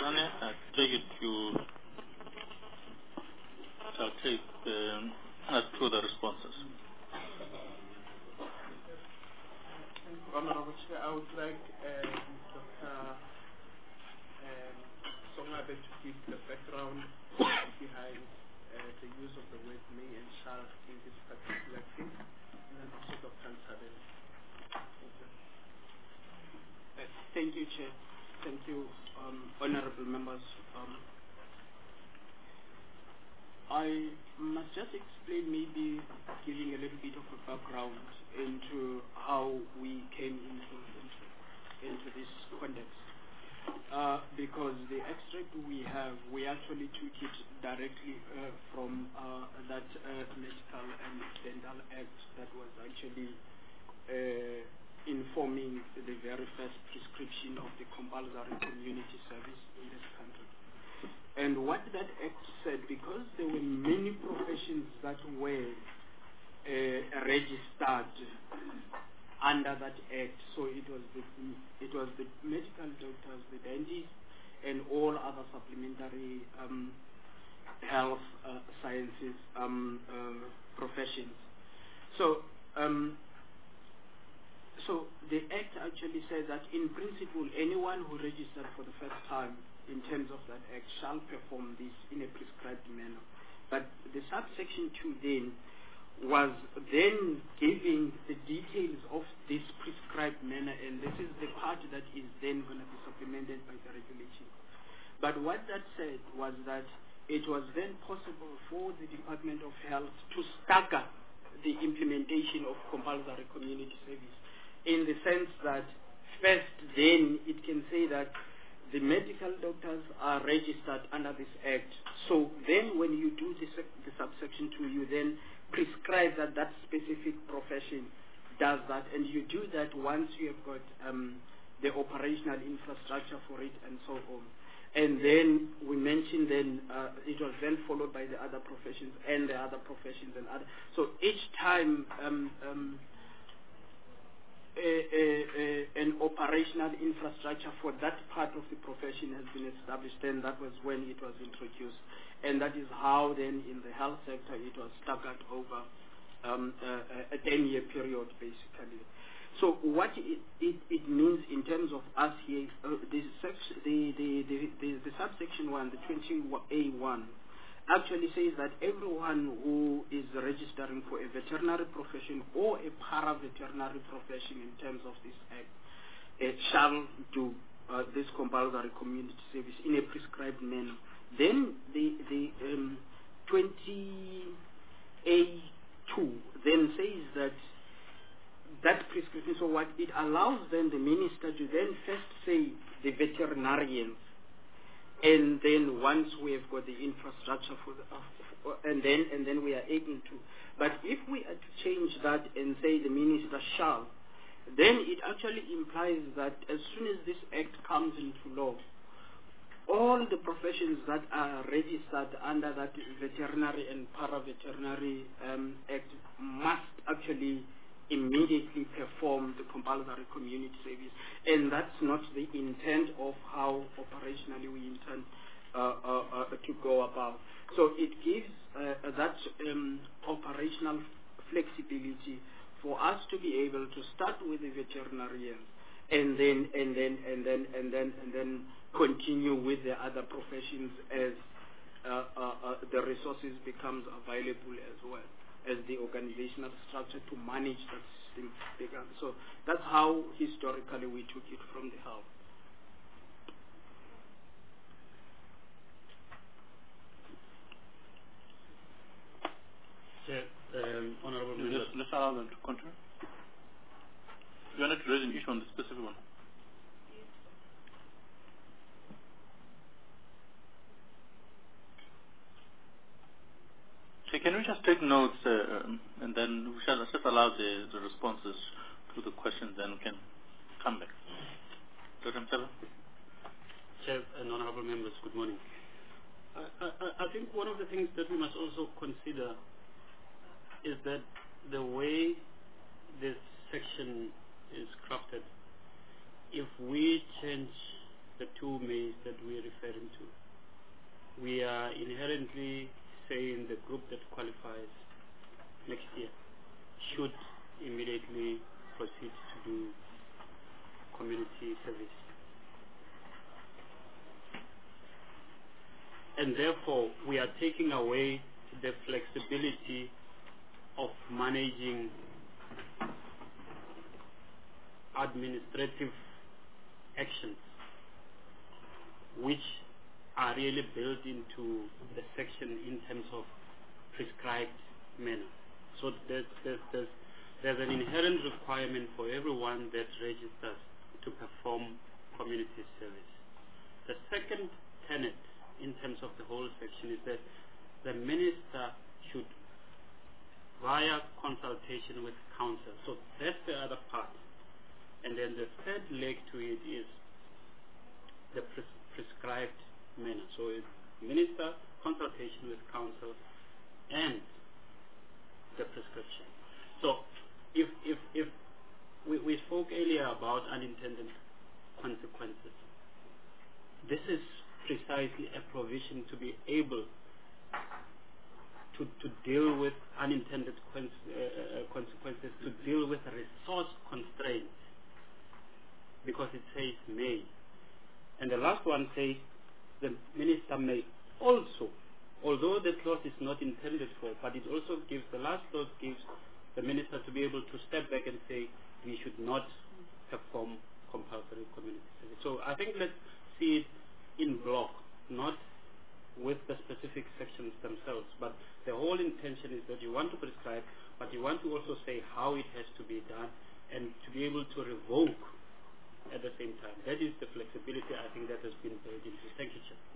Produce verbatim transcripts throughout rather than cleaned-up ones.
Ane, I take it you shall take um, us through the responses. Honorable Chair, I would like uh, Doctor Um, Songabe to give the background behind uh, the use of the word may and shall in this particular case, and then also Doctor Ntabele. Uh, thank you, Chair. Thank you, um, honorable members. Um, I must just explain, maybe giving a little bit of a background into how we came into into, into this context. Uh, because the extract we have, we actually took it directly uh, from uh, that uh, Medical and Dental Act that was actually uh, informing the very first prescription of the compulsory community service in this country. And what that act said, because there were many professions that were uh, registered under that act, so it was the it was the medical doctors, the dentists, and all other supplementary um, health uh, sciences um, uh, professions. So, um, so the act actually says that in principle, anyone who registered for the first time in terms of that act shall perform this in a prescribed manner. But the subsection two then was then giving the details of this prescribed manner, and this is the part that is then going to be supplemented by the regulation. But what that said was that it was then possible for the Department of Health to stagger the implementation of compulsory community service, in the sense that first then it can say that the medical doctors are registered under this act. So then when you do the, the subsection two, you then prescribe that that specific profession does that, and you do that once you have got um, the operational infrastructure for it and so on. And then we mentioned then uh, it was then followed by the other professions and the other professions and other. So each time um, um, a, a, a, an operational infrastructure for that part of the profession has been established, and that was when it was introduced. And that is how then in the health sector it was staggered over um, uh, a ten-year period, basically. So what it, it, it means in terms of us here, uh, the, section, the, the, the, the, the subsection one, the twenty A one, actually says that everyone who is registering for a veterinary profession or a para-veterinary profession in terms of this act uh, shall do uh, this compulsory community service in a prescribed manner. Then the, the um, twenty A two then says that that prescription, so what it allows then the minister to then first say the veterinarians, and then once we have got the infrastructure for the, uh, and then and then we are able to. But if we are to change that and say the minister shall, then it actually implies that as soon as this act comes into law, all the professions that are registered under that veterinary and para-veterinary um, act must actually immediately perform the compulsory community service, and that's not the intent of how operationally we intend uh, uh, uh, to go about. So it gives uh, that um, operational flexibility for us to be able to start with the veterinarians, and then and then and then and then and then continue with the other professions as uh, uh, uh, the resources becomes available as well as the organizational structure to manage that system began. So that's how historically we took it from the health. Chair, um, Honorable Let's, Members. let's allow them to continue. You are not raising issue on the specific one. Okay, can we just take notes uh, um, and then we shall just allow the, the responses to the questions, then we can come back. Doctor Mtala? Chair and Honorable Members, good morning. I, I, I think one of the things that we must also consider is that the way this section is crafted, if we change the two mays that we're referring to, we are inherently saying the group that qualifies next year should immediately proceed to do community service. And therefore, we are taking away the flexibility of managing administrative actions, which are really built into the section in terms of prescribed manner. So there's, there's, there's, there's an inherent requirement for everyone that registers to perform community service. The second tenet in terms of the whole section is that the minister should, via consultation with council, so that's the other part. And then the third leg to it is the pres prescribed manner. So it's minister, consultation with council, and the prescription. So if, if, if we, we spoke earlier about unintended consequences, this is precisely a provision to be able to, to deal with unintended cons uh, consequences, to deal with resource constraints, because it says may. And the last one says the minister may also, although the clause is not intended for, but it also gives, the last clause gives the minister to be able to step back and say we should not perform compulsory community service. So I think let's see it in block, not with the specific sections themselves, but the whole intention is that you want to prescribe, but you want to also say how it has to be done and to be able to revoke at the same time. That is the flexibility I think that has been built into. Thank you, Chair.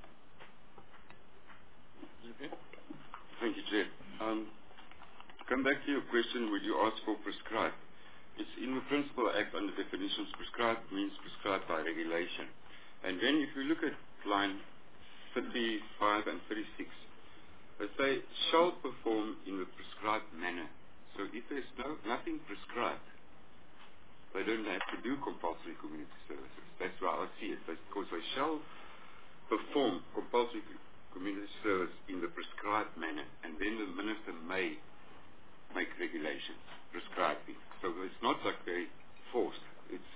Okay. Thank you, Chair. Um, to come back to your question, when you ask for prescribed, it's in the Principal Act under definitions. Prescribed means prescribed by regulation. And then if you look at line thirty-five and thirty-six, they say, shall perform in the prescribed manner. So if there's no, nothing prescribed, they don't have to do compulsory community services. That's how I see it. Because they shall perform compulsory community service in the prescribed manner, and then the minister may make regulations prescribing. So it's not like they're forced. It's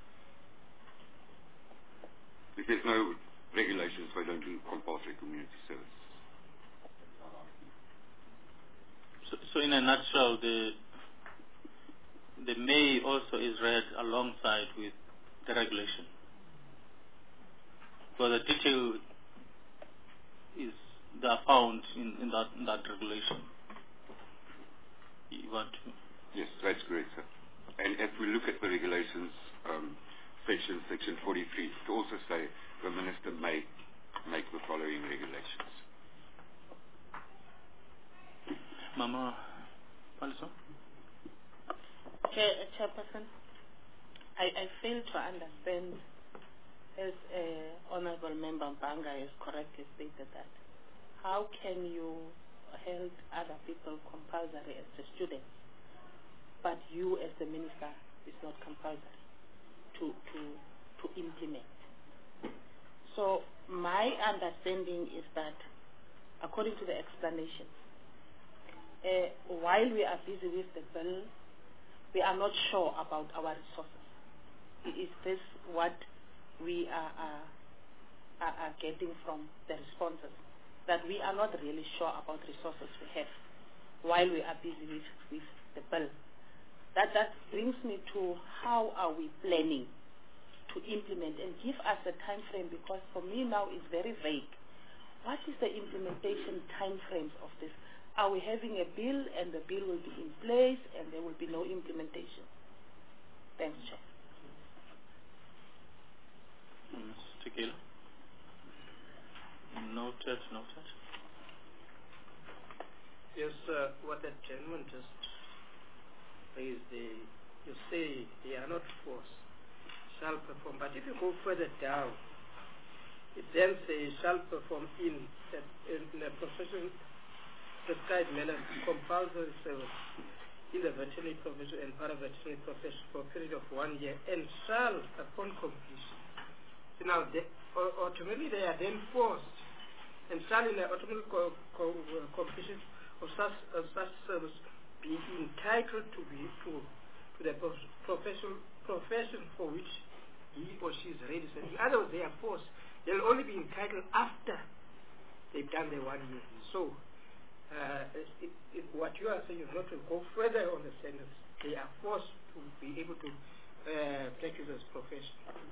if there's no regulations, they don't do compulsory community service. So, so in a nutshell, the the may also is read alongside with the regulation. So the detail is they are found in, in that in that regulation. You want to? Yes, that's correct, sir. And if we look at the regulations, um, section section forty-three, it also say the minister may make the following regulations. Mama Paliso? Chair, Chairperson, I, I fail to understand, as uh, Honorable Member Banga has correctly stated that, how can you hold other people compulsory as the students, but you as the minister is not compulsory to, to, to implement? So my understanding is that, according to the explanation, uh, while we are busy with the bill, we are not sure about our resources. Is this what we are, are, are, are getting from the responses? That we are not really sure about resources we have while we are busy with, with the bill. That, that brings me to how are we planning to implement, and give us a time frame, because for me now it's very vague. What is the implementation time frames of this? Are we having a bill and the bill will be in place and there will be no implementation? Thanks, Chair. Mister Gill? Noted, noted. Yes, uh, what the gentleman just raised, the, you say they are not forced, shall perform. But if you go further down, it then says shall perform in, in, in a profession prescribed manner compulsory service in the veterinary profession and paraveterinary profession for a period of one year, and shall, upon completion, You know, they, or, ultimately they are then forced and shall in the ultimate co co uh, completion of such, uh, such service be entitled to be to, to the prof profession, profession for which he or she is registered. In other words, they are forced. They'll only be entitled after they've done their one year. So, uh, it, it, what you are saying is not to go further on the sentence. They are forced to be able to uh, practice this profession.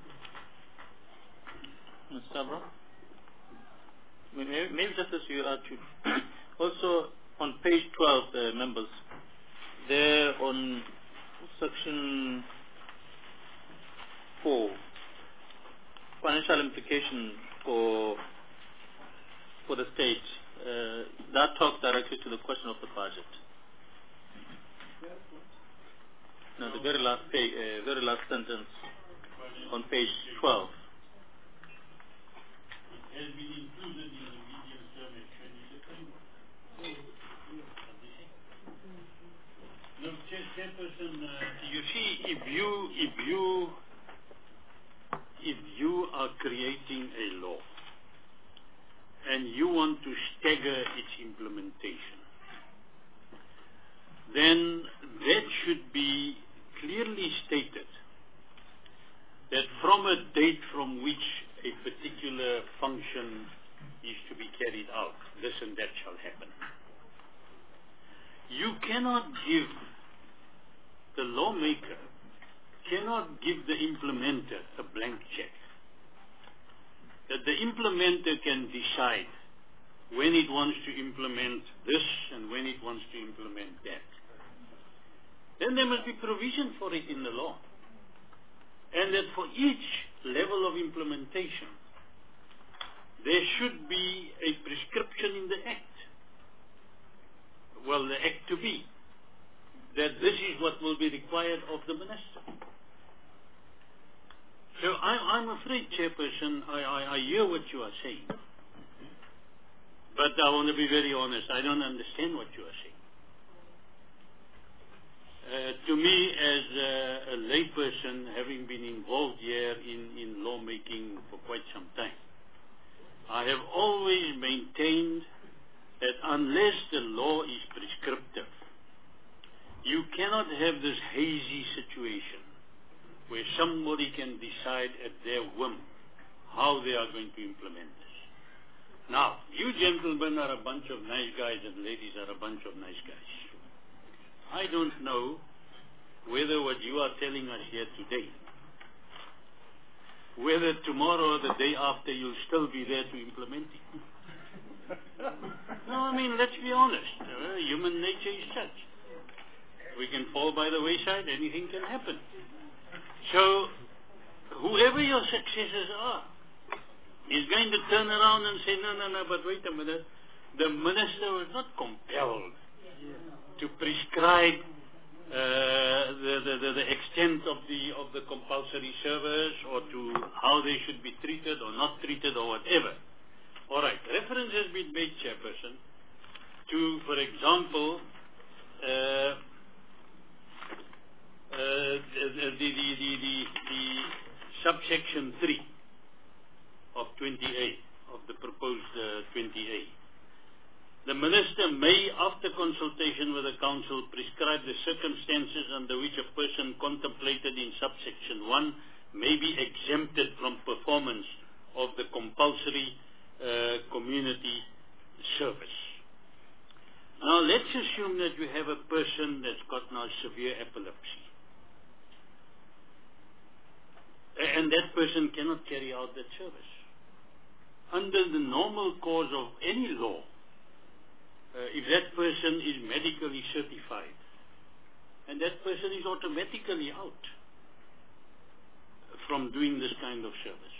Mister Abram? Maybe, maybe just as you are to also on page twelve, uh, members, there on section four, financial implication for for the state, uh, that talks directly to the question of the budget. No, the very last page, uh, very last sentence on page twelve. Has been included in the medium-term expenditure framework. No, Chair, Chairperson, uh, you see, if you, if you, if you are creating a law and you want to stagger its implementation, then that should be clearly stated that from a date from which a particular function is to be carried out, this and that shall happen. You cannot give, the lawmaker cannot give the implementer a blank check. That the implementer can decide when it wants to implement this and when it wants to implement that. Then there must be provision for it in the law. And that for each level of implementation, there should be a prescription in the Act. Well, the Act to be, that this is what will be required of the minister. So I, I'm afraid, Chairperson, I, I, I hear what you are saying. But I want to be very honest, I don't understand what you are saying. Uh, to me, as uh, a layperson, having been involved here in, in lawmaking for quite some time, I have always maintained that unless the law is prescriptive, you cannot have this hazy situation where somebody can decide at their whim how they are going to implement this. Now, you gentlemen are a bunch of nice guys and ladies are a bunch of nice guys. I don't know whether what you are telling us here today, whether tomorrow or the day after you'll still be there to implement it. No, I mean, let's be honest. Uh, human nature is such. We can fall by the wayside, anything can happen. So, whoever your successors are, is going to turn around and say, no, no, no, but wait a minute. The minister was not compelled to prescribe uh, the, the, the, the extent of the of the compulsory service or to how they should be treated or not treated or whatever. All right, reference has been made, Chairperson, to, for example, uh, uh, the, the, the, the, the, the subsection three of twenty A, of the proposed uh, twenty A. The minister may, after consultation with the council, prescribe the circumstances under which a person contemplated in subsection one may be exempted from performance of the compulsory uh, community service. Now let's assume that you have a person that's got now severe epilepsy. And that person cannot carry out that service. Under the normal course of any law, Uh, if that person is medically certified, and that person is automatically out from doing this kind of service.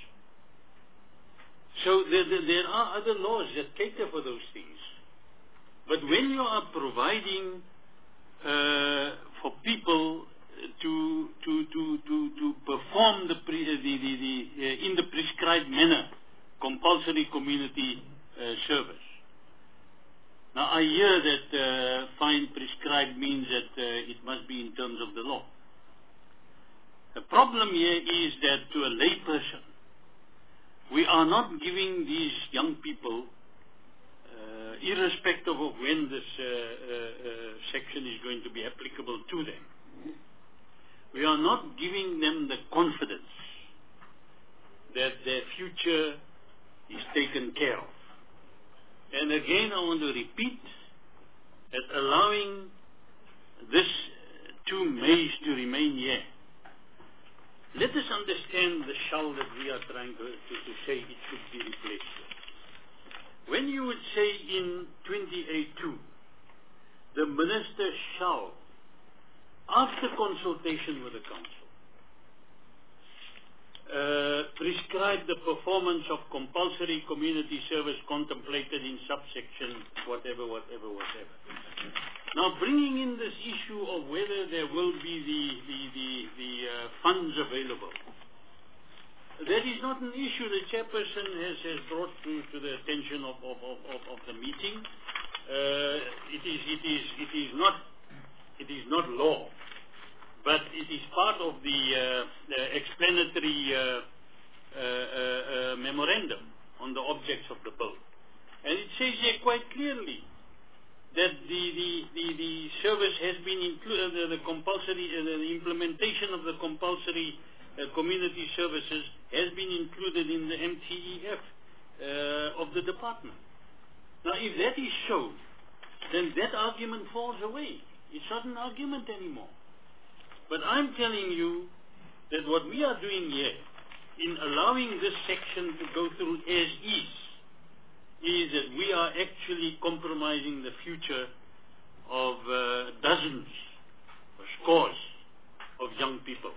So there, there, there are other laws that cater for those things. But when you are providing uh, for people to to to to, to perform the, pre, the, the, the uh, in the prescribed manner compulsory community uh, service. Now, I hear that uh, fine prescribed means that uh, it must be in terms of the law. The problem here is that to a lay person, we are not giving these young people, uh, irrespective of when this uh, uh, uh, section is going to be applicable to them, we are not giving them the confidence that their future is taken care of. And again, I want to repeat that allowing this two Mays to remain here, let us understand the shall that we are trying to, to, to say it should be replaced. When you would say in twenty-eight two, the minister shall, after consultation with the council, uh, prescribe the performance of compulsory community service contemplated in subsection whatever, whatever, whatever. Now, bringing in this issue of whether there will be the, the, the, the uh, funds available, that is not an issue the chairperson has, has brought to, to the attention of, of, of, of, of the meeting. Uh, it is, it is, it is not, it is not law, but it is part of the, uh, the explanatory uh, uh, uh, uh, memorandum on the objects of the bill. And it says here quite clearly that the, the, the, the service has been included, uh, the compulsory, uh, the implementation of the compulsory uh, community services has been included in the M T E F uh, of the department. Now, if that is so, then that argument falls away. It's not an argument anymore. But I'm telling you that what we are doing here, in allowing this section to go through as is, is that we are actually compromising the future of uh, dozens or scores of young people.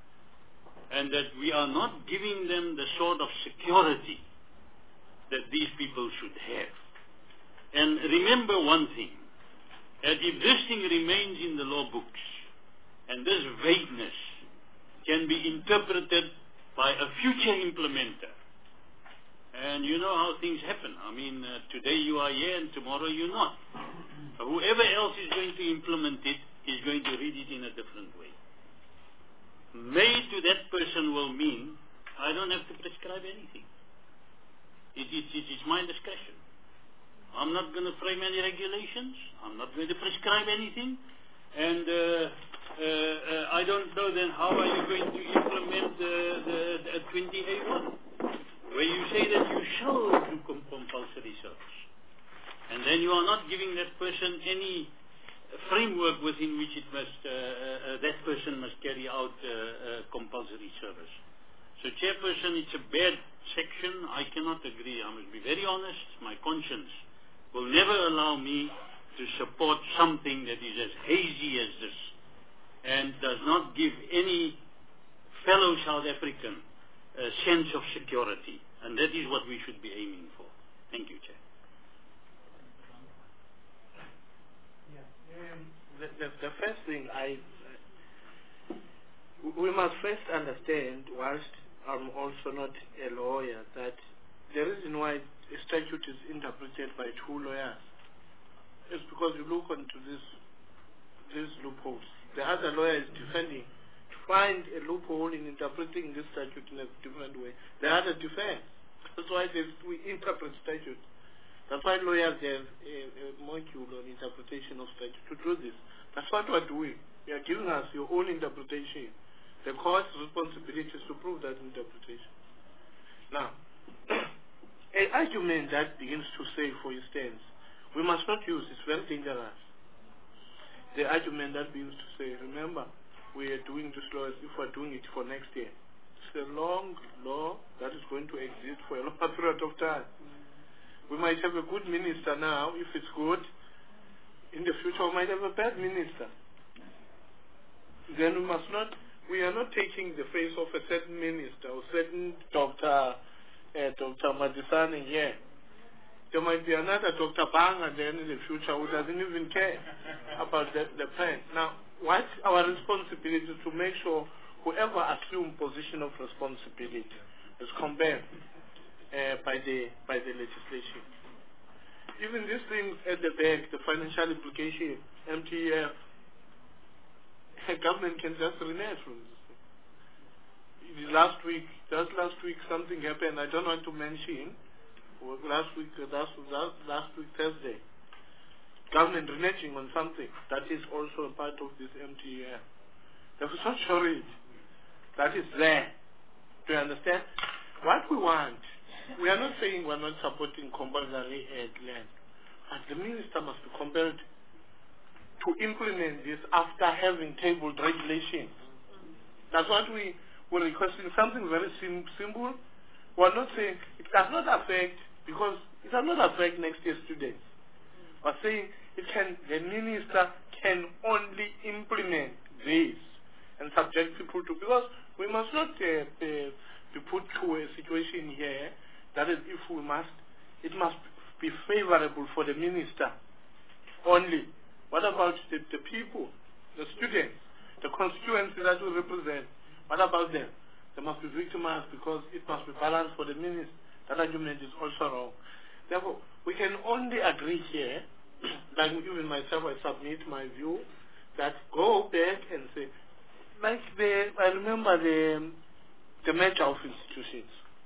And that we are not giving them the sort of security that these people should have. And remember one thing, that if this thing remains in the law books, and this vagueness can be interpreted by a future implementer, and you know how things happen. I mean, uh, today you are here and tomorrow you're not. Uh, whoever else is going to implement it is going to read it in a different way. May to that person will mean I don't have to prescribe anything. It, it, it, it's my discretion. I'm not going to frame any regulations. I'm not going to prescribe anything. And uh, uh, uh, I don't know then how are you going to implement the, the, the twenty-eight one, where you say that you shall do compulsory service. And then you are not giving that person any framework within which it must, uh, uh, that person must carry out uh, uh, compulsory service. So, Chairperson, it's a bad section. I cannot agree. I must be very honest. My conscience will never allow me to support something that is as hazy as this and does not give any fellow South African a sense of security. And that is what we should be aiming for. Thank you, Chair. Yeah. Um, the, the, the first thing I, uh, we must first understand, whilst I'm also not a lawyer, that the reason why a statute is interpreted by two lawyers is because you look into this, these loopholes. The other lawyer is defending. To find a loophole in interpreting this statute in a different way, the other defends. That's why we interpret statute. That's why lawyers have a, a module on interpretation of statute to do this. That's what we're doing. You are giving us your own interpretation. The court's responsibility is to prove that interpretation. Now, an argument that begins to say, for instance, we must not use, it's very dangerous. The argument that begins to say, remember, we are doing this law as if we're doing it for next year. It's a long law that is going to exist for a long period of time. We might have a good minister now, if it's good. In the future, we might have a bad minister. Then we must not, we are not taking the face of a certain minister or certain doctor, uh, Doctor Madisani here. There might be another Doctor Banga then in the future who doesn't even care about the, the plan. Now, what's our responsibility to make sure whoever assumes position of responsibility is condemned uh, by the by the legislation. Even this thing at the back, the financial implication, M T E F, government can just renege from this thing. last week, just last week something happened. I don't want to mention. Last week, last, last, last week Thursday, government reneging on something that is also a part of this M T A. They were so sure it. That is there. Do you understand? What we want, we are not saying we are not supporting compulsory ed land, but the minister must be compelled to implement this after having tabled regulations. That's what we were requesting, something very sim simple. We are not saying it does not affect, because it does not affect next year's students. We are saying it can, the minister can only implement this and subject people to, because we must not uh, uh, be put to a situation here that is, if we must, it must be favorable for the minister only. What about the, the people, the students, the constituency that we represent? What about them? They must be victimized because it must be balanced for the minister. That argument is also wrong. Therefore, we can only agree here, like even myself, I submit my view, that go back and say, like the, I remember the, the merger of institutions.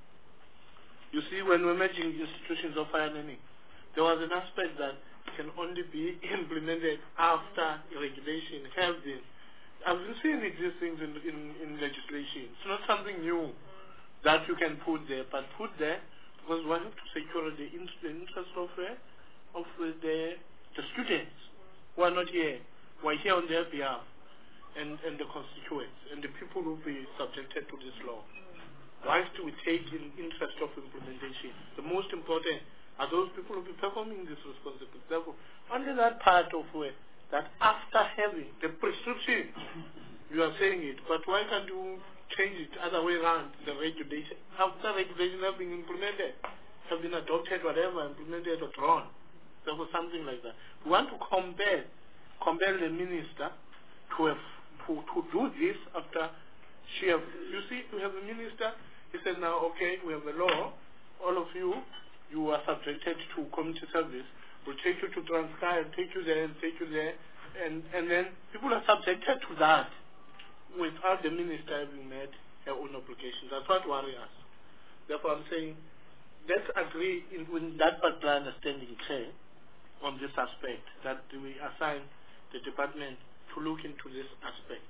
You see, when we're merging institutions of higher learning, there was an aspect that can only be implemented after regulation has been. I've been seeing these things in, in, in legislation. It's not something new that you can put there, but put there because we have to secure the, in, the interest of, uh, of uh, the, the students who are not here, who are here on their behalf, and, and the constituents, and the people who will be subjected to this law. Whilst we take in interest of implementation, the most important are those people who will be performing this responsibility. Therefore, only that part of where that after having the prescription, you are saying it, but why can't you change it other way around, the regulation? After regulation have been implemented, have been adopted, whatever, implemented or drawn. Therefore, something like that. We want to compel, compel the minister to have, to, to do this after she have, you see, we have a minister, he said now, okay, we have a law, all of you, you are subjected to community service. We'll take you to Transkei and take you there and take you there. And, and then people are subjected to that without the minister having made her own obligations. That's what worries us. Therefore, I'm saying, let's agree in, in that particular understanding, Chair, on this aspect, that we assign the department to look into this aspect.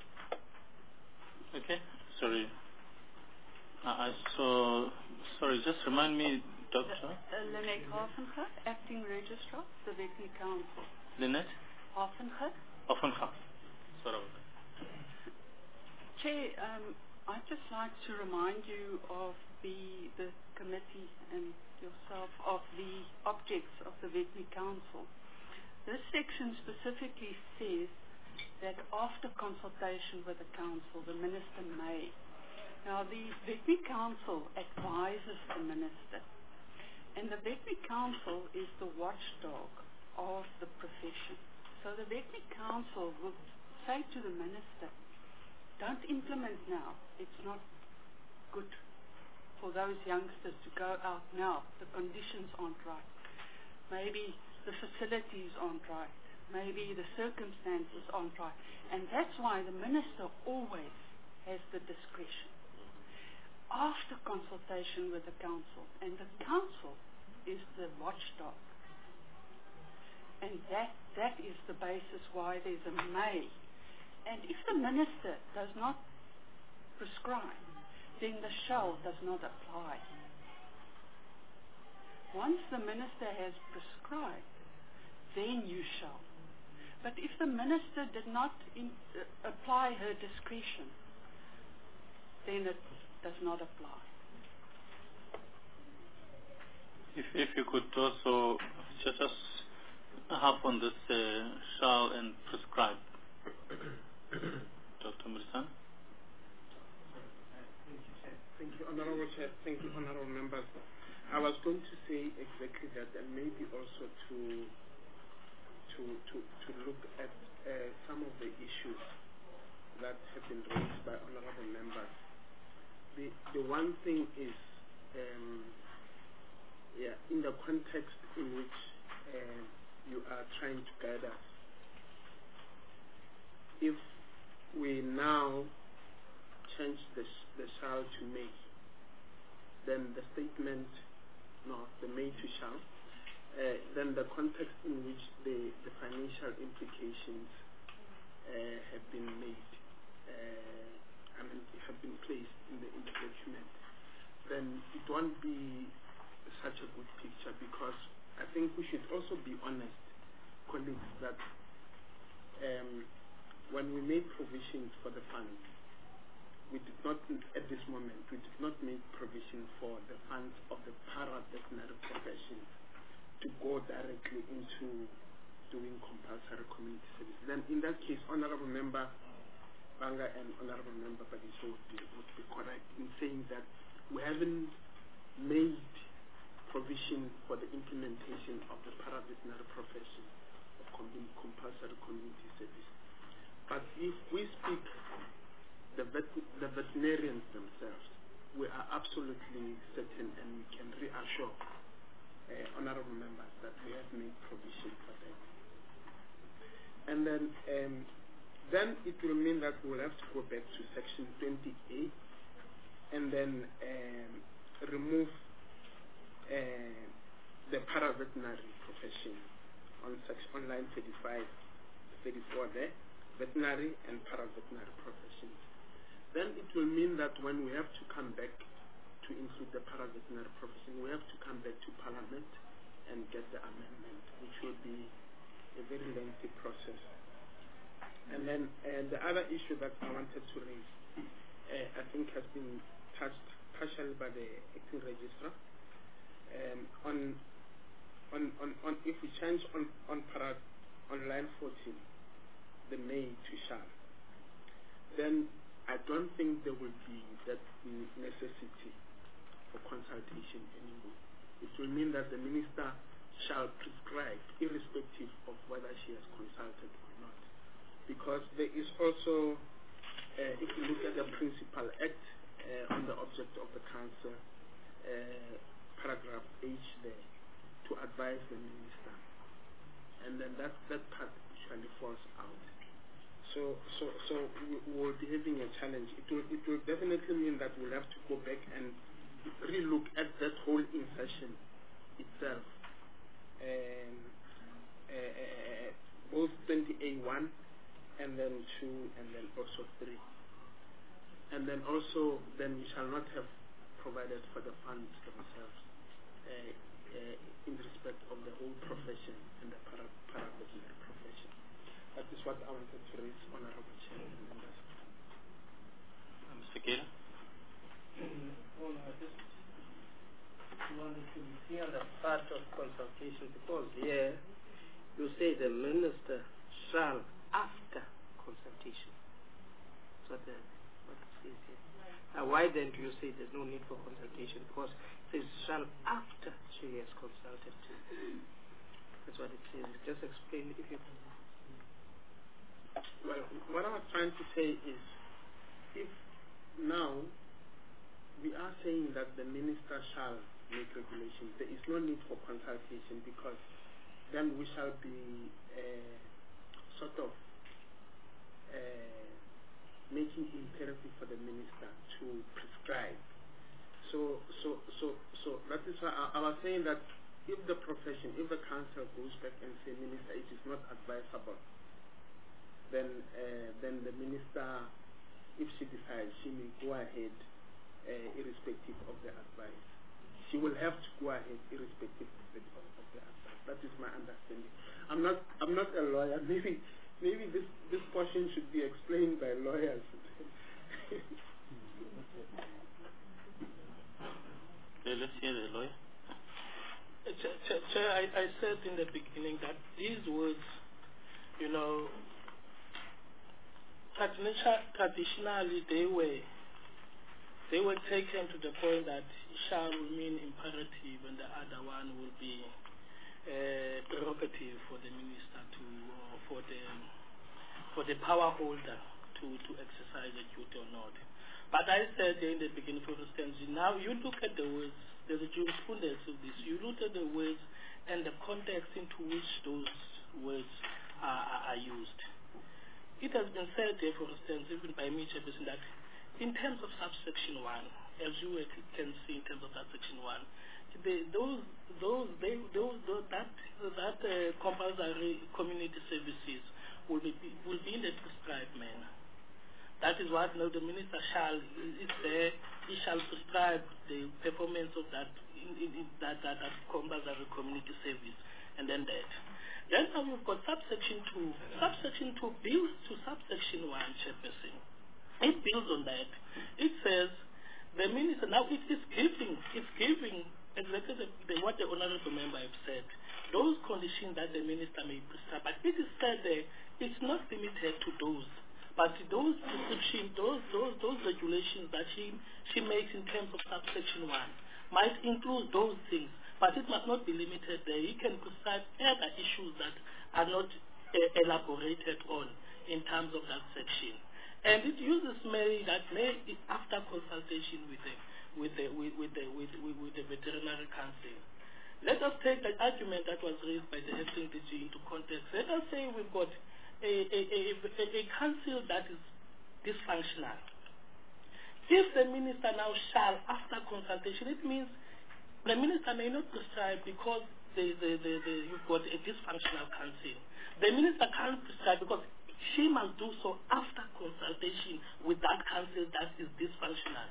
Okay? Sorry. Uh, so, sorry, just remind me, Doctor Uh, Lynette Hafenga, Acting Registrar, the Wetny Council. Lynette? Hafenga. Hafenga. Sorry about that. Chair, um, I'd just like to remind you of the, the committee and yourself of the objects of the Wetny Council. This section specifically says that after consultation with the Council, the Minister may. Now, the Wetny Council advises the Minister. And the Wetny Council is the watchdog of the profession. So the Wetny Council will say to the Minister, don't implement now. It's not good for those youngsters to go out now. The conditions aren't right. Maybe the facilities aren't right. Maybe the circumstances aren't right. And that's why the Minister always has the discretion. After consultation with the Council, and the Council is the watchdog. And that, that is the basis why there's a may. And if the Minister does not prescribe, then the shall does not apply. Once the Minister has prescribed, then you shall. But if the Minister did not in, uh, apply her discretion, then it does not apply. If, if you could also just, just harp on this uh, shall and prescribe. Doctor Murisan? Thank you, Honorable Chair. Thank you, Honorable Members. I was going to say exactly that, and maybe also to to to, to look at uh, some of the issues that have been raised by Honorable Members. The, the one thing is, um, yeah, in the context in which uh, you are trying to guide us, if we now change the, sh the shall to may, then the statement, no, the may to shall, uh, then the context in which the, the financial implications uh, have been made, uh, I mean, have been placed in the, in the document, then it won't be such a good picture, because I think we should also be honest, colleagues, that um, when we made provisions for the funds, we did not, at this moment, we did not make provision for the funds of the para-veterinary professions to go directly into doing compulsory community service. Then in that case, Honorable Member Banga and Honorable Member Badiso would be, would be correct in saying that we haven't made provision for the implementation of the para-veterinary profession of com compulsory community service. But if we speak the, vet the veterinarians themselves, we are absolutely certain, and we can reassure uh, honorable members that we have made provision for them. And then, um, then it will mean that we will have to go back to section twenty-eight and then um, remove uh, the para-veterinary profession on section on line thirty-five, thirty-four there, veterinary and para-veterinary professions. Then it will mean that when we have to come back to include the para-veterinary profession, we have to come back to Parliament and get the amendment, which will be a very lengthy process. And then and the other issue that I wanted to raise, uh, I think has been touched partially by the acting registrar. Um, on, on, on, on if we change on, on, para, on line fourteen, the may to shall, then I don't think there will be that necessity for consultation anymore. It will mean that the minister shall prescribe irrespective of whether she has consulted or not. Because there is also, uh, if you look at the Principal Act uh, on the object of the council, uh, paragraph H there, to advise the minister. And then that, that part usually falls out. So, so, so we will be having a challenge. It will, it will definitely mean that we'll have to go back and relook at that whole insertion itself. Um, uh, uh, both twenty A one and then two and then also three. And then also, then we shall not have provided for the funds themselves uh, uh, in respect of the whole profession and the para, para-veterinary profession. That is what I wanted to raise, Honorable Chair and members. Uh, Mister Gela? Well, I just wanted to be clear on the part of consultation, because here you say the minister shall after consultation. So the, what it says here. Now, why then do you say there's no need for consultation? Because it says shall after she has consulted. That's what it says. Just explain if you can. Well, what I was trying to say is, if now we are saying that the minister shall make regulations, there is no need for consultation, because then we shall be uh, sort of uh, making imperative for the minister to prescribe. So, so, so, so that is why I, I was saying that if the profession, if the council goes back and say, minister, it is not advisable, then uh, then the minister, if she decides, she may go ahead uh, irrespective of the advice. She will have to go ahead irrespective of the, of, of the advice. That is my understanding. I'm not I'm not a lawyer. Maybe maybe this this portion should be explained by lawyers. Okay, let's hear the lawyer. Chair, Chair, I, I said in the beginning that these words, you know, traditionally they were they were taken to the point that shall mean imperative and the other one will be uh, prerogative for the minister to or for the for the power holder to, to exercise a duty or not. But I said in the beginning, for instance, now you look at the words, there's a jurisprudence of this, you look at the words and the context into which those words are, are, are used. It has been said there, for instance, even by me, Chairperson, that in terms of subsection one, as you can see in terms of subsection one, they, those, those, they, those, those, that, that uh, compulsory community services will be, will be in a prescribed manner. That is what now the minister shall, is there, he shall prescribe the performance of that, in, in, in that, that, that compulsory community service, and then that. Then now we've got subsection two. Subsection two builds to subsection one, Chairperson. It builds on that. It says the minister, now it is giving, it's giving exactly the, the, what the honorable member have said, those conditions that the minister may prescribe. But it is said there, it's not limited to those. But those prescriptions, those, those, those regulations that she, she makes in terms of subsection one might include those things, but it must not be limited there. He can prescribe other issues that are not uh, elaborated on in terms of that section. And it uses may that may after consultation with the with the with, with the with, with, with the veterinary council. Let us take the argument that was raised by the acting D G into context. Let us say we've got A, a, a, a, a council that is dysfunctional. If the minister now shall, after consultation, it means the minister may not prescribe because the, the, the, the, you've got a dysfunctional council. The minister can't prescribe because she must do so after consultation with that council that is dysfunctional.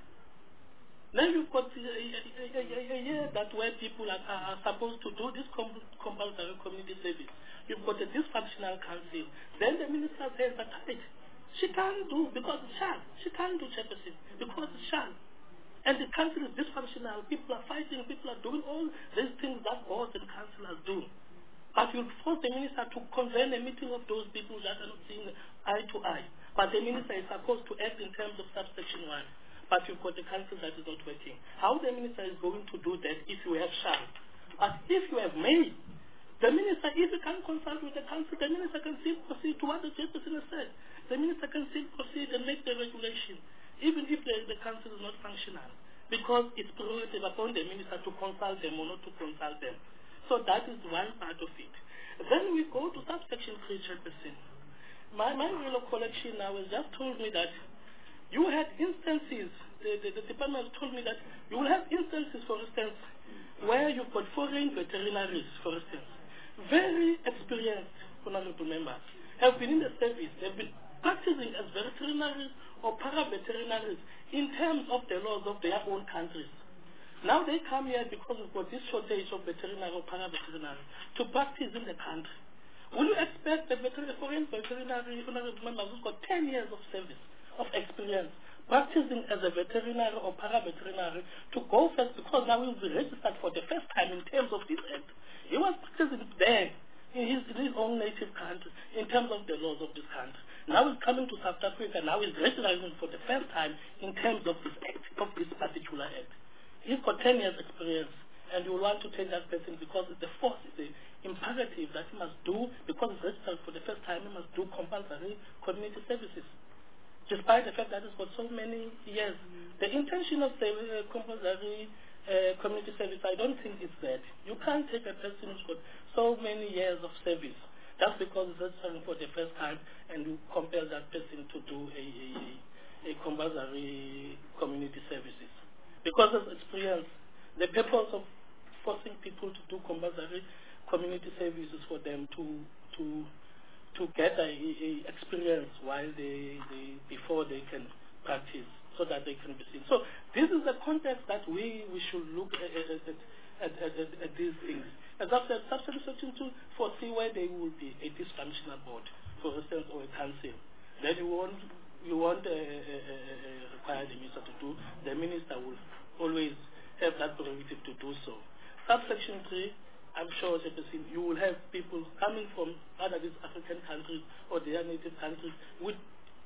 Then you've got a, a, a, a year that where people are, are supposed to do this com compulsory community service. You've got a dysfunctional council. Then the minister says that right, she can't do because it shall. She can't do Chairperson because it shall. And the council is dysfunctional. People are fighting. People are doing all these things that boards and councillors do. But you force the minister to convene a meeting of those people that are not seeing eye to eye. But the minister is supposed to act in terms of subsection one. But you've got a council that is not working. How the minister is going to do that if you have shall? But if you have may, the minister, if you can consult with the council, the minister can still proceed to what the Chairperson has said. The minister can still proceed and make the regulation, even if the, the council is not functional, because it's prerogative upon the minister to consult them or not to consult them. So that is one part of it. Then we go to subsection three, Chairperson. My, my real collection now has just told me that you had instances, the, the, the department has told me that you will have instances, for instance, where you've got foreign veterinaries, for instance, very experienced honorable members, have been in the service, they've been practicing as veterinaries or para-veterinaries in terms of the laws of their own countries. Now they come here because we've got this shortage of veterinary or para-veterinary to practice in the country. Will you expect the veterinary, foreign veterinary honorable members who've got ten years of service, of experience, practicing as a veterinary or para-veterinary to go first, because now he will be registered for the first time in terms of this act. He was practicing there in his, in his own native country in terms of the laws of this country. Now he's coming to South Africa, now he's registering for the first time in terms of this act, of this particular act. He's got ten years experience, and you want to take that person because the force is the imperative that he must do, because he's registered for the first time, he must do compulsory community services. Despite the fact that it's got so many years. Mm. The intention of the uh, compulsory uh, community service, I don't think it's that. You can't take a person who's got so many years of service just because he's registering for the first time and you compel that person to do a, a, a compulsory community services. Because of experience, the purpose of forcing people to do compulsory community services for them to to to get a, a experience while they, they before they can practice, so that they can be seen. So this is the context that we, we should look at, at, at, at, at, at these things. As I said, subsection two foresee where there will be a dysfunctional board, for instance, or a council. Then you want you want uh, uh, uh, require the minister to do. The minister will always have that prerogative to do so. Subsection three. I'm sure that you will have people coming from other these African countries or their native countries with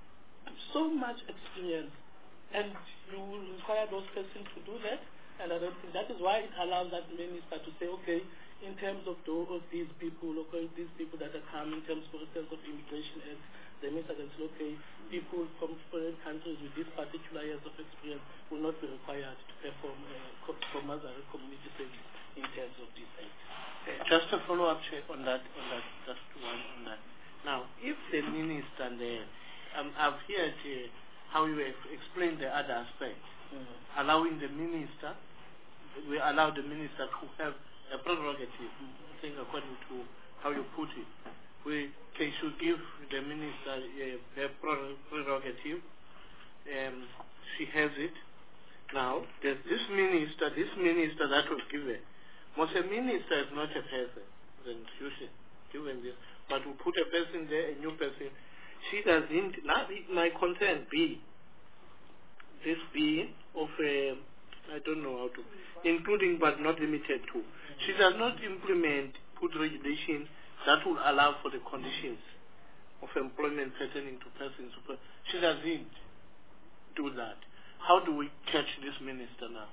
so much experience, and you will require those persons to do that. And I don't think that is why it allows that minister to say, okay, in terms of, the, of these people, okay, these people that are coming, in terms, for instance, of immigration act, the minister can say, okay, people from foreign countries with these particular years of experience will not be required to perform uh, compulsory community service in terms of this act. Just a follow-up check on that, on that, just one on that. Now, if the minister, and the, um, I've heard uh, how you have explained the other aspect, Mm. allowing the minister, we allow the minister to have a prerogative, I think according to how you put it. We can should give the minister a, a prerogative. Um, she has it. Now, there's this minister, this minister that was given. Most a minister is not a person, the institution given this. But we put a person there, a new person. She doesn't, not my concern be, this be of a, I don't know how to, including but not limited to. She does not implement, put regulation that will allow for the conditions of employment pertaining to persons. She doesn't do that. How do we catch this minister now?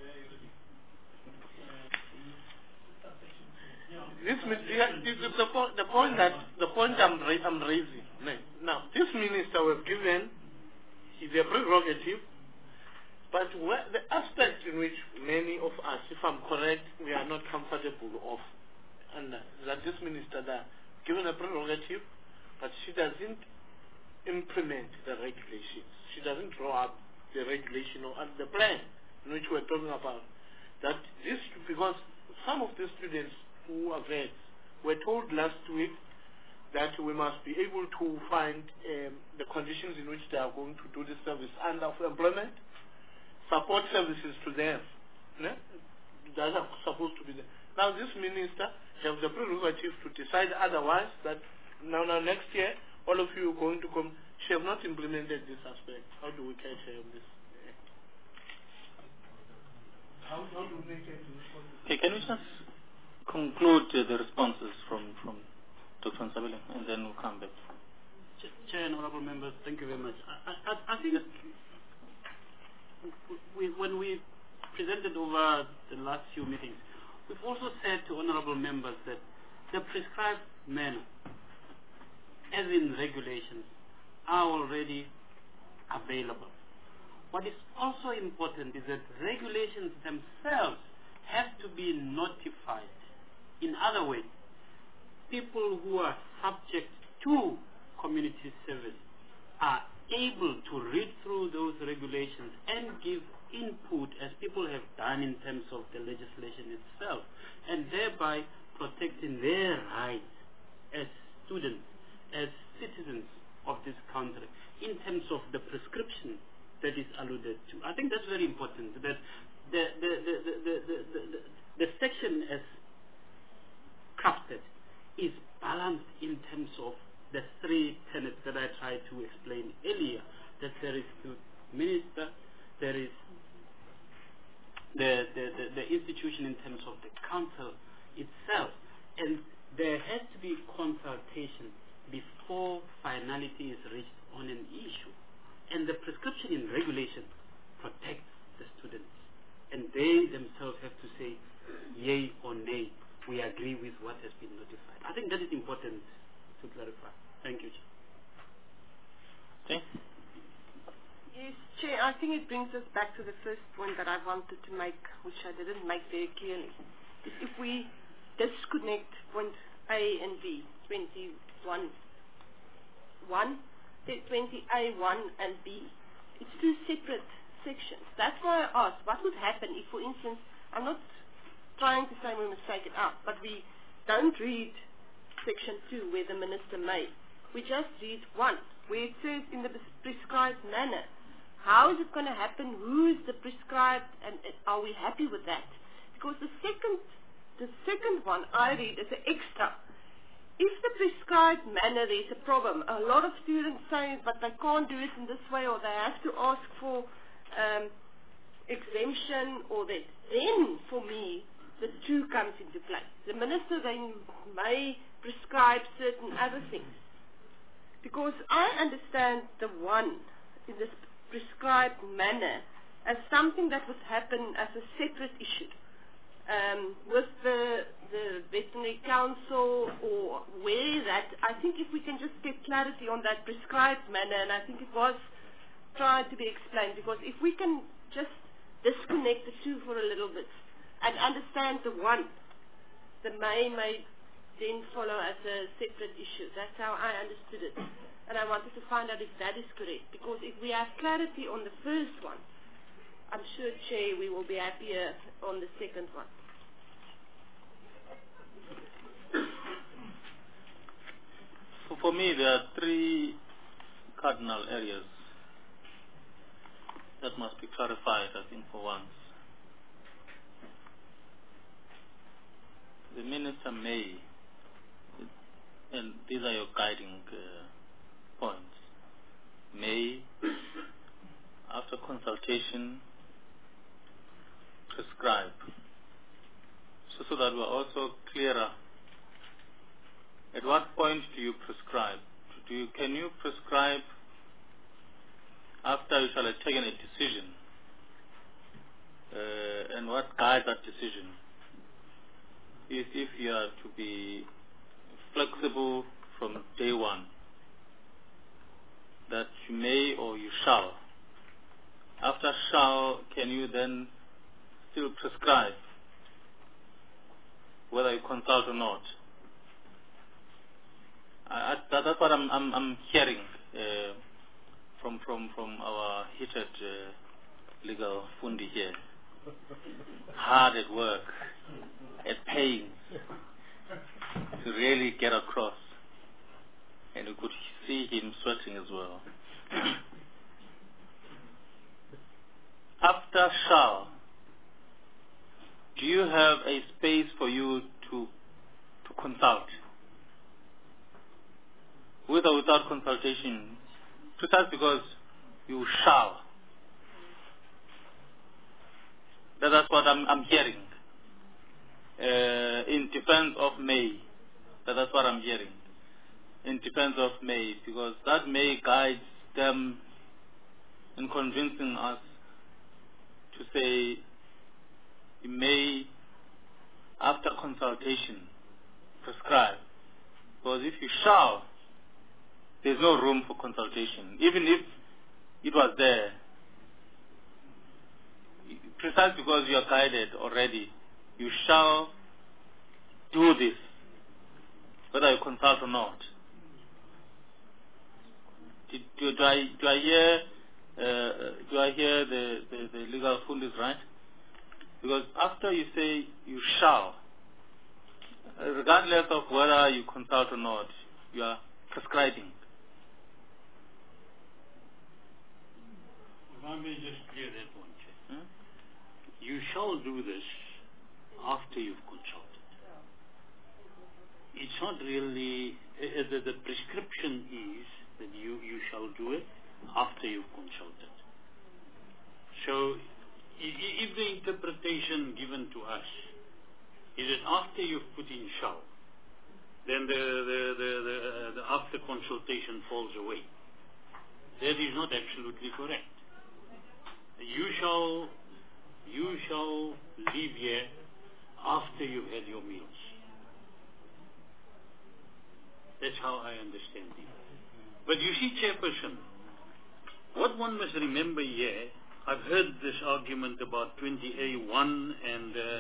This, yeah, this is the, point, the point that the point I'm, ra I'm raising. Now, this minister was given is a prerogative, but where, the aspect in which many of us, if I'm correct, we are not comfortable of, and uh, that this minister that given a prerogative, but she doesn't implement the regulations. She doesn't draw up the regulation or uh, the plan in which we're talking about. That this, because some of the students who are vets were told last week that we must be able to find um, the conditions in which they are going to do this service and of employment, support services to them. Ne? That are supposed to be there. Now this minister has the prerogative to decide otherwise, that now, now next year all of you are going to come. She has not implemented this aspect. How do we catch her on this? How, how do we make it? Okay, can we just conclude uh, the responses from, from Doctor Nsabile, and then we'll come back. Ch Chair and honorable members, thank you very much. I, I, I think we, when we presented over the last few meetings, we've also said to honorable members that the prescribed manner, as in regulations, are already available. What is also important is that regulations themselves have to be notified. In other words, people who are subject to community service are able to read through those regulations and give input, as people have done in terms of the legislation itself, and thereby protecting their rights as students, as citizens of this country, in terms of the prescription that is alluded to. I think that's very important, that the, the, the, the, the, the, the, the section as crafted is balanced in terms of the three tenets that I tried to explain earlier, that there is the minister, there is the, the, the, the institution in terms of the council itself, and there has to be consultation before finality is reached on an issue. And the prescription in regulation protects the students, and they themselves have to say yay or nay, we agree with what has been notified. I think that is important to clarify. Thank you, Chair. Okay. Yes, Chair, I think it brings us back to the first point that I wanted to make, which I didn't make very clearly. Is if we disconnect point A and B, twenty-one, one, twenty A one and B, it's two separate sections. That's why I asked, what would happen if, for instance, I'm not trying to say we must take it out, but we don't read section two where the minister may. We just read one where it says in the prescribed manner. How is it going to happen? Who is the prescribed, and are we happy with that? Because the second, the second one I read is an extra. If the prescribed manner there's a problem, a lot of students say, but they can't do it in this way, or they have to ask for um, exemption, or that. Then, for me, the two comes into play. The minister then may prescribe certain other things. Because I understand the one in this prescribed manner as something that would happen as a separate issue. Um, with the, the veterinary council, or where that, I think if we can just get clarity on that prescribed manner, and I think it was tried to be explained, because if we can just disconnect the two for a little bit, and understand the one, the may may then follow as a separate issue. That's how I understood it. And I wanted to find out if that is correct, because if we have clarity on the first one, I'm sure, Chair, we will be happier on the second one. So for me, there are three cardinal areas that must be clarified, I think, for once. The Minister may, and these are your guiding uh, points, may, after consultation, prescribe, so, so that we're also clearer. At what point do you prescribe? Do you, can you prescribe after you shall have taken a decision, uh, and what guides that decision? Is if you are to be flexible from day one, that you may or you shall. After shall, can you then still prescribe whether you consult or not? I, I, that, that's what I'm, I'm, I'm hearing uh, from, from, from our heated uh, legal fundi here. Hard at work, at pains, to really get across. And we could see him sweating as well. After shall, do you have a space for you to to consult? With or without consultation? Precisely because you shall. That, that's what I'm, I'm hearing. Uh, in defense of may. That, that's what I'm hearing. In defense of may. Because that may guides them in convincing us to say you may, after consultation, prescribe. Because if you shall, there's no room for consultation. Even if it was there, precisely because you are guided already, you shall do this, whether you consult or not. Do, do, do I do I hear uh, do I hear the, the, the legal fundis right? Because after you say you shall, regardless of whether you consult or not, you are prescribing. If I may just clear that one, Chair. Hmm? You shall do this after you've consulted. It's not really, uh, the, the prescription is that you, you shall do it after you've consulted. So, if the interpretation given to us is that after you've put in shall, then the, the, the, the, uh, the after consultation falls away. That is not absolutely correct. You shall, you shall leave here after you've had your meals. That's how I understand it. But you see, Chairperson, what one must remember here, I've heard this argument about twenty A one and uh,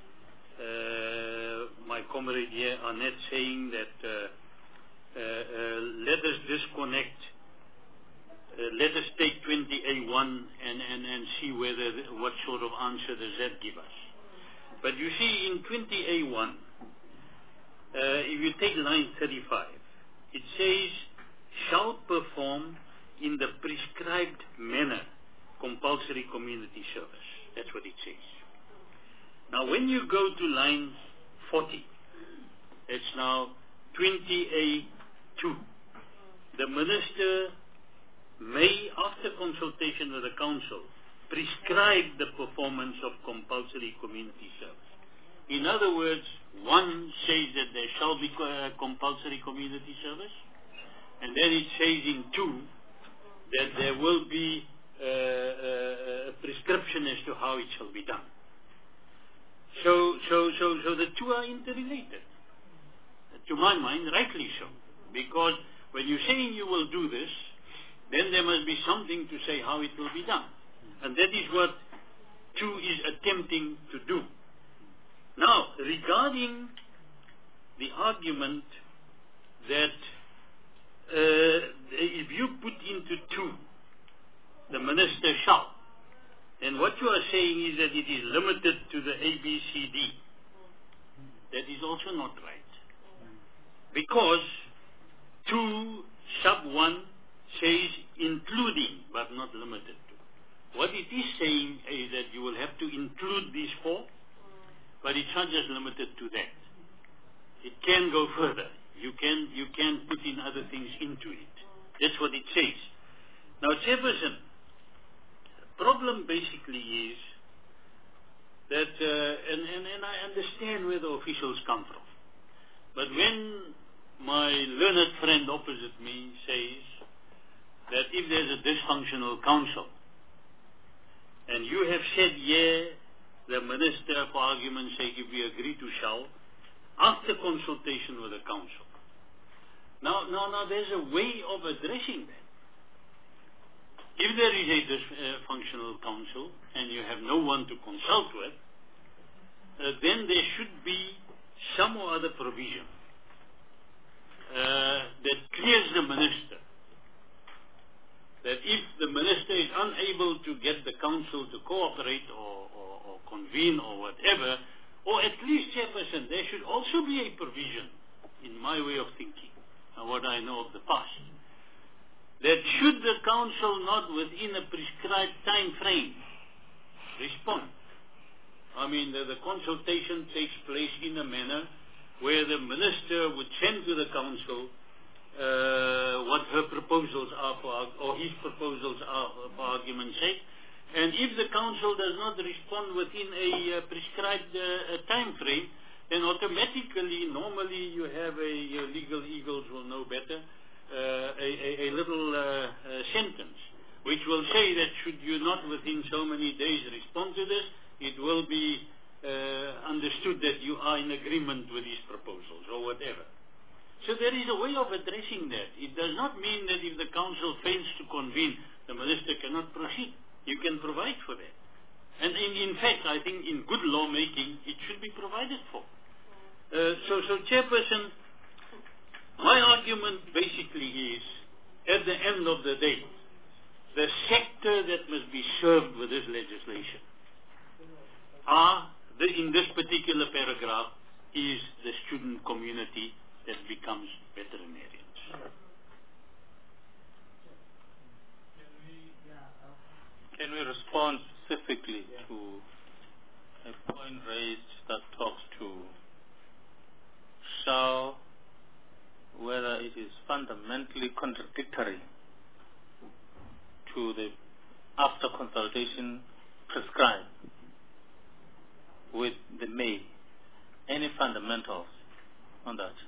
uh, my comrade here, Annette, saying that uh, uh, uh, let us disconnect, uh, let us take twenty A one and, and, and see whether the, what sort of answer does that give us. But you see, in twenty A one, uh, if you take line thirty-five, it says, shall perform in the prescribed manner compulsory community service. That's what it says. Now when you go to line forty, it's now twenty A two. The Minister may, after consultation with the Council, prescribe the performance of compulsory community service. In other words, one says that there shall be uh, compulsory community service, and then it says in two that there will be uh, uh, a prescription as to how it shall be done. So, so, so, so the two are interrelated. To my mind, rightly so, because when you're saying you will do this, then there must be something to say how it will be done, and that is what two is attempting to do. Now, regarding the argument that uh, if you put into two, the minister shall, then what you are saying is that it is limited to the A, B, C, D. That is also not right. Because two sub one says including, but not limited to. What it is saying is that you will have to include these four, but it's not just limited to that. It can go further. You can, you can put in other things into it. That's what it says. Now, Chairperson, the problem basically is that, uh, and, and, and I understand where the officials come from, but when my learned friend opposite me says that if there's a dysfunctional council, and you have said, yeah, the minister, for argument's sake, if we agree to shall, after consultation with the council. Now, now, now, there's a way of addressing that. If there is a dysfunctional council and you have no one to consult with, uh, then there should be some or other provision uh, that clears the minister. That if the minister is unable to get the council to cooperate or, or, or convene or whatever, or at least, Chairperson, there should also be a provision, in my way of thinking, and what I know of the past, that should the council not within a prescribed time frame respond, I mean the, the consultation takes place in a manner where the minister would send to the council uh, what her proposals are for, or his proposals are for argument's sake, and if the council does not respond within a uh, prescribed uh, time frame, then automatically, normally you have a, your legal eagles will know better, Uh, a, a, a little uh, uh, sentence which will say that should you not within so many days respond to this, it will be uh, understood that you are in agreement with these proposals or whatever. So there is a way of addressing that. It does not mean that if the council fails to convene, the minister cannot proceed. You can provide for that. And in, in fact, I think in good lawmaking, it should be provided for. Uh, so, so Chairperson, my argument basically is, at the end of the day, the sector that must be served with this legislation are, the, in this particular paragraph, is the student community that becomes veterinarians. Can we respond specifically to a point raised that talks to shall, whether it is fundamentally contradictory to the after consultation prescribed with the may? Any fundamentals on that?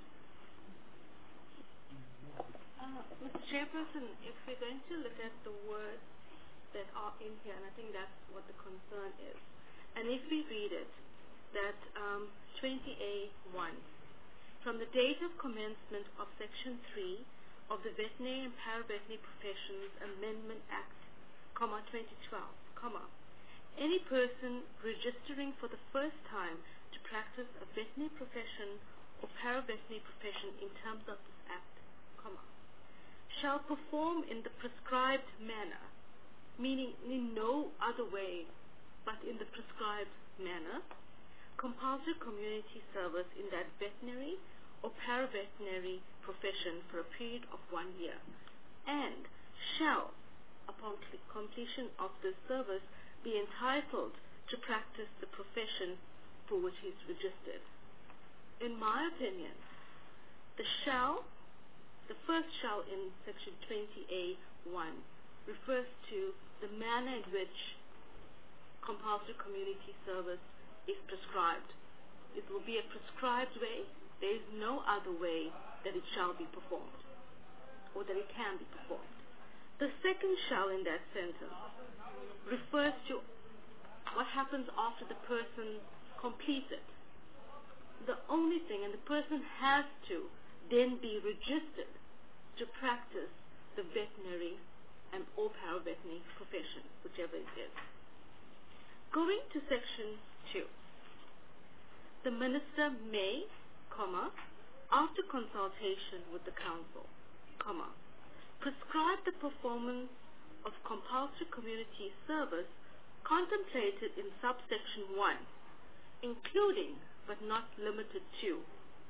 Uh, Mister Chairperson, if we're going to look at the words that are in here, and I think that's what the concern is, and if we read it, that um, twenty A one, from the date of commencement of Section three of the Veterinary and Paraveterinary Professions Amendment Act, comma, twenty twelve, comma, any person registering for the first time to practice a veterinary profession or paraveterinary profession in terms of this Act, comma, shall perform in the prescribed manner, meaning in no other way but in the prescribed manner, compulsory community service in that veterinary or paraveterinary profession for a period of one year, and shall, upon completion of this service, be entitled to practice the profession for which he is registered. In my opinion, the shall, the first shall in Section twenty A one refers to the manner in which compulsory community service is prescribed. It will be a prescribed way. There is no other way that it shall be performed, or that it can be performed. The second shall in that sentence refers to what happens after the person completes it. The only thing, and the person has to then be registered to practice the veterinary and or paraveterinary profession, whichever it is. Going to Section two. The minister may, comma, after consultation with the council, comma, prescribe the performance of compulsory community service contemplated in subsection one, including but not limited to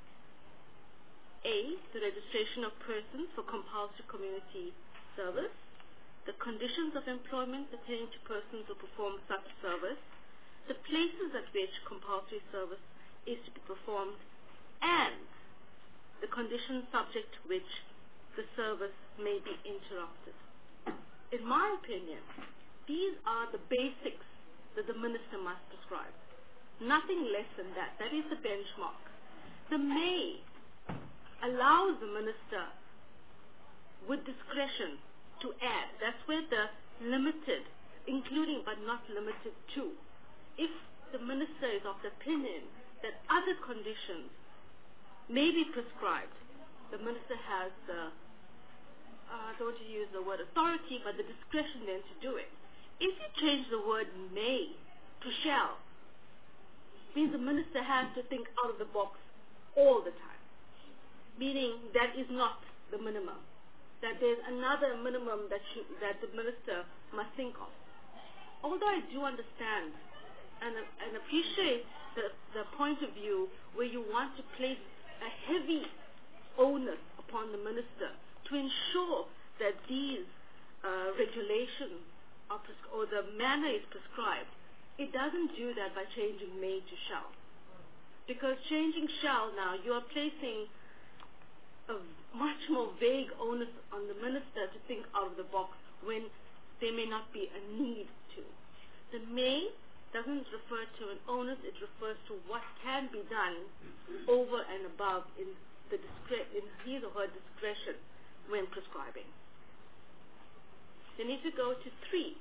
A. The registration of persons for compulsory community service, the conditions of employment pertaining to persons who perform such service, the places at which compulsory service is to be performed, and the conditions subject to which the service may be interrupted. In my opinion, these are the basics that the minister must prescribe. Nothing less than that. That is the benchmark. The may allows the minister with discretion to add. That's where the limited, including but not limited to. If the minister is of the opinion that other conditions may be prescribed, the minister has the, uh, I don't want to use the word authority, but the discretion then to do it. If you change the word may to shall, means the minister has to think out of the box all the time, meaning that is not the minimum, that there's another minimum that, she, that the minister must think of. Although I do understand and, and appreciate the, the point of view where you want to place a heavy onus upon the minister to ensure that these uh, regulations are pres- or the manner is prescribed, it doesn't do that by changing may to shall. Because changing shall now, you are placing a much more vague onus on the minister to think out of the box when there may not be a need to. The may doesn't refer to an onus, it refers to what can be done over and above in, the discre- in his or her discretion when prescribing. Then if you go to three,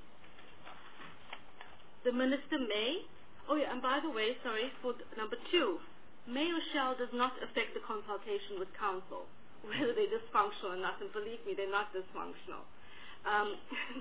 the minister may, oh yeah, and by the way, sorry, for th- number two, may or shall does not affect the consultation with counsel, whether they're dysfunctional or not, and believe me, they're not dysfunctional. Um,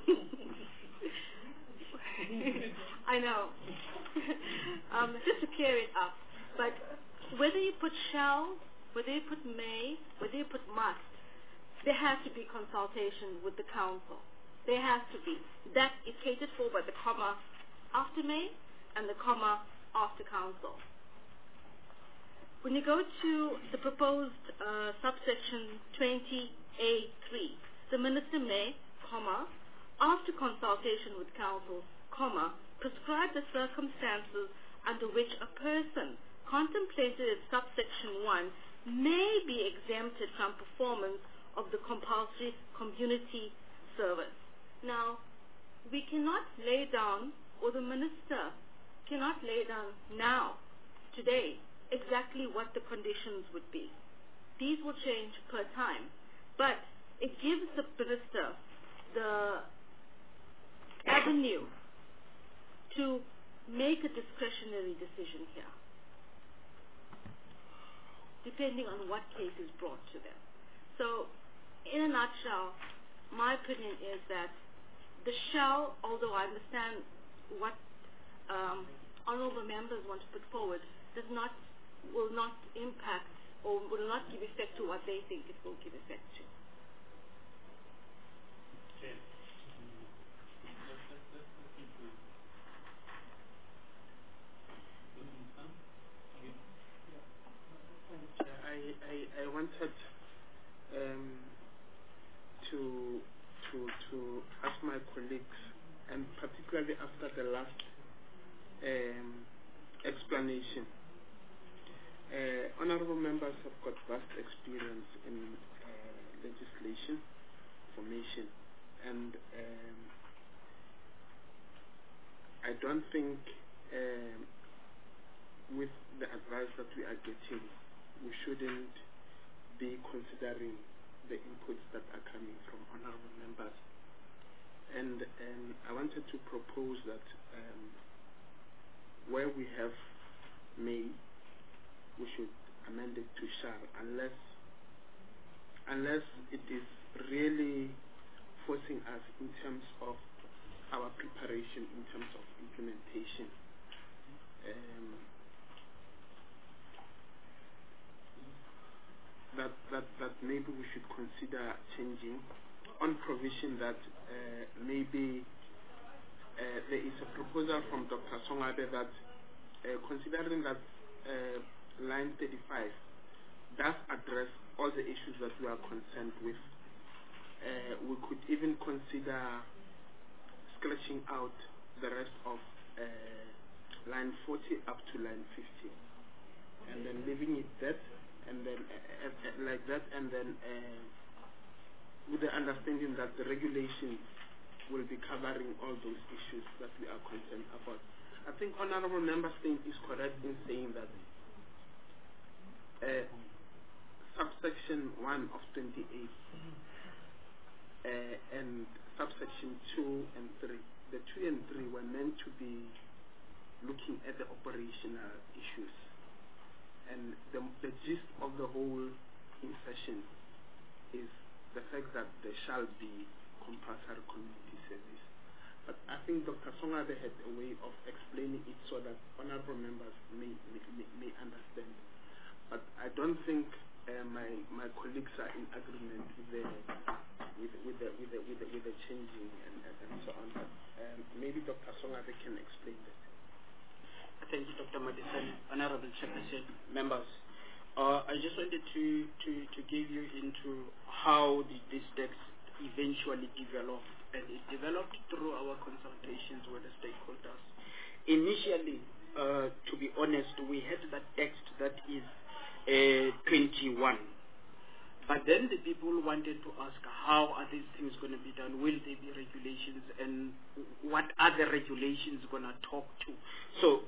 I know. um, just to clear it up. But whether you put shall, whether you put may, whether you put must, there has to be consultation with the council. There has to be. That is catered for by the comma after may and the comma after council. When you go to the proposed uh, subsection twenty A three, the minister may, comma, after consultation with council, comma, prescribe the circumstances under which a person contemplated in subsection one may be exempted from performance of the compulsory community service. Now, we cannot lay down, or the minister cannot lay down now, today, exactly what the conditions would be. These will change per time, but it gives the minister the avenue to make a discretionary decision here, depending on what case is brought to them. So, in a nutshell, my opinion is that the shall, although I understand what um, honourable members want to put forward, does not, will not impact or will not give effect to what they think it will give effect to. Okay. I, I, I wanted um, to to to ask my colleagues, and particularly after the last um, explanation, uh, honourable members have got vast experience in uh, legislation, formation, and um, I don't think um, with the advice that we are getting, we shouldn't be considering the inputs that are coming from honourable members. And um, I wanted to propose that um, where we have may, we should amend it to shall, unless unless it is really forcing us in terms of our preparation, in terms of implementation. Um, that, that, that maybe we should consider changing on provision that uh, maybe uh, there is a proposal from Doctor Songabe that uh, considering that uh, line thirty-five does address all the issues that we are concerned with, uh, we could even consider scratching out the rest of uh, line forty up to line fifty, and then leaving it that, and then uh, uh, like that, and then uh, with the understanding that the regulations will be covering all those issues that we are concerned about. I think Honorable Member State is correct in saying that uh, subsection one of twenty-eight uh, and subsection two and three, the two and three were meant to be looking at the operational issues, and the, the gist of the whole insertion is the fact that there shall be compulsory community service. But I think Doctor Songabe had a way of explaining it so that honorable members may, may, may, may understand. But I don't think uh, my my colleagues are in agreement with the with with the with the with the, with the changing and, and, and so on. But um, maybe Doctor Songabe can explain that. Thank you, Doctor Madison. Honorable Chairperson, members. Uh, I just wanted to, to, to give you into how the, this text eventually developed, and it developed through our consultations with the stakeholders. Initially, uh, to be honest, we had that text that is uh, twenty-one. But then the people wanted to ask, how are these things going to be done? Will there be regulations? And what are the regulations going to talk to? So,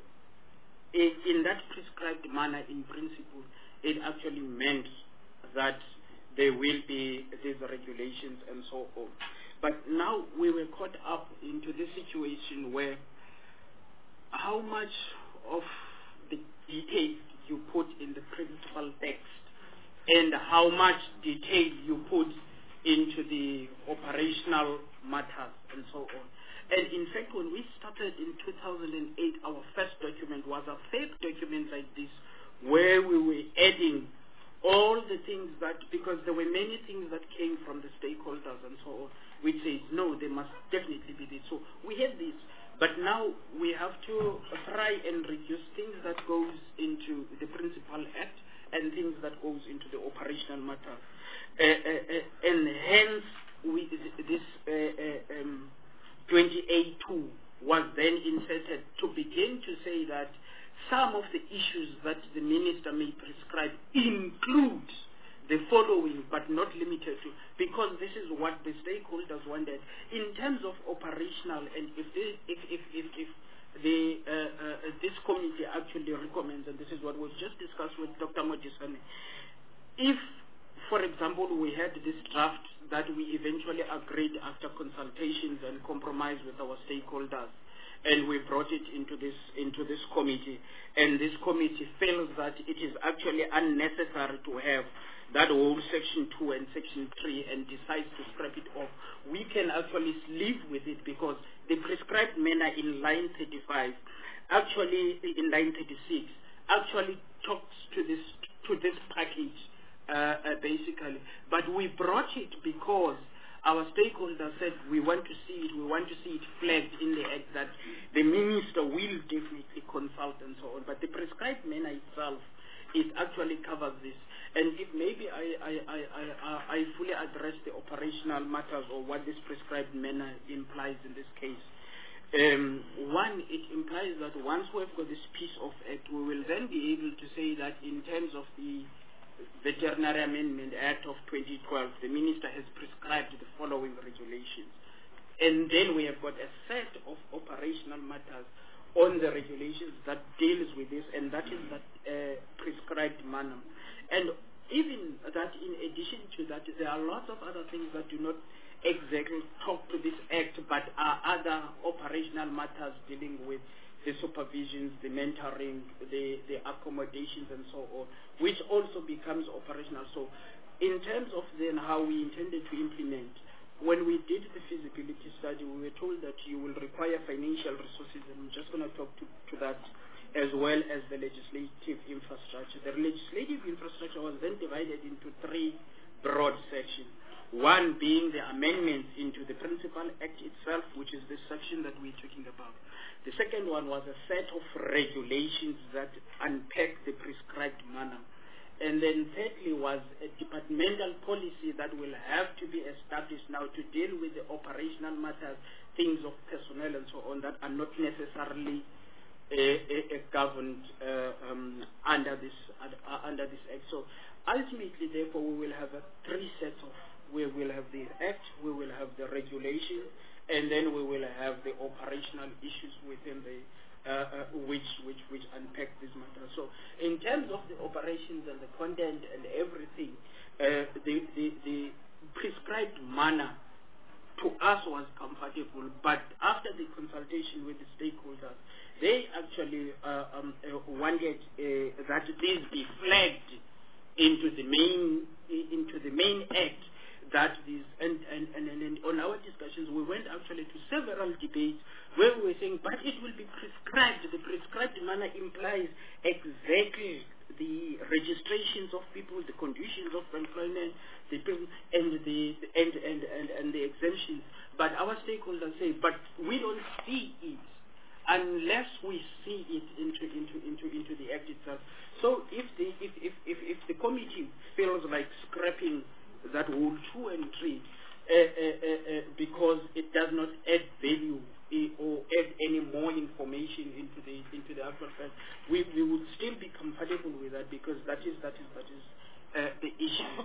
in that prescribed manner, in principle, it actually meant that there will be these regulations and so on. But now we were caught up into this situation where how much of the detail you put in the principal text and how much detail you put into the operational matters and so on. And in fact, when we started in two thousand eight, our first document was a fake document like this, where we were adding all the things that, because there were many things that came from the stakeholders and so on, which says, no, there must definitely be this. So we had this, but now we have to try and reduce things that goes into the Principal Act and things that goes into the operational matter. Uh, uh, uh, and hence, we, this uh, uh, um, twenty-eight two was then inserted to begin to say that some of the issues that the minister may prescribe include the following, but not limited to, because this is what the stakeholders wanted in terms of operational. And if they, if if if, if the uh, uh, this committee actually recommends, and this is what was just discussed with Doctor Modisane, if, for example, we had this draft that we eventually agreed after consultations and compromise with our stakeholders, and we brought it into this into this committee, and this committee feels that it is actually unnecessary to have that whole section two and section three and decides to scrap it off, we can actually live with it, because the prescribed manner in line thirty-five, actually in line thirty-six, actually talks to this to this package uh, uh, basically. But we brought it because our stakeholders said we want to see it, we want to see it flagged in the act that the minister will definitely consult and so on. But the prescribed manner itself, it actually covers this. And if maybe I, I, I, I, I fully address the operational matters or what this prescribed manner implies in this case. Um, one, it implies that once we've got this piece of act, we will then be able to say that in terms of the Veterinary Amendment Act of twenty twelve, the minister has prescribed the following regulations. And then we have got a set of operational matters on the regulations that deals with this, and that is that uh, prescribed manner. And even that, in addition to that, there are lots of other things that do not exactly talk to this act, but are other operational matters dealing with the supervisions, the mentoring, the, the accommodations, and so on, which also becomes operational. So in terms of then how we intended to implement, when we did the feasibility study, we were told that you will require financial resources, and I'm just going to talk to, to that, as well as the legislative infrastructure. The legislative infrastructure was then divided into three broad sections. One being the amendments into the Principal Act itself, which is the section that we're talking about. The second one was a set of regulations that unpack the prescribed manner. And then thirdly was a departmental policy that will have to be established now to deal with the operational matters, things of personnel and so on that are not necessarily uh, uh, governed uh, um, under this uh, under this act. So ultimately, therefore, we will have uh, three sets of. We will have the act, we will have the regulations, and then we will have the operational issues within the uh, uh, which which which unpack this matter. So, in terms of the operations and the content and everything, uh, the, the the prescribed manner to us was comfortable. But after the consultation with the stakeholders, they actually uh, um, uh, wanted uh, that these be flagged into the main into the main act. That these and, and, and, and on our discussions we went actually to several debates where we were saying, but it will be prescribed. The prescribed manner implies exactly the registrations of people, the conditions of employment, the and the and and, and, and the exemptions. But our stakeholders say, but we don't see it unless we see it into into into into the act itself. So if the if if if, if the committee feels like scrapping that whole two and three uh, uh, uh, uh, because it does not add value uh, or add any more information into the into the actual fact, we, we would still be comfortable with that because that is that is that is uh, the issue.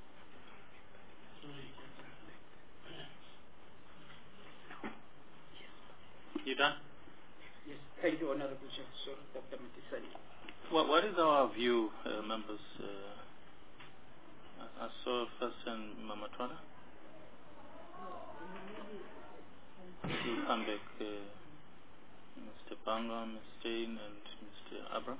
You done? Yes. Thank you, Honorable Chair. Sorry, Doctor Matisani. What what is our view, uh, members? Uh, I saw first and Mamatwana. We'll come back, uh, Mister Banga, Mister Stein, and Mister Abram.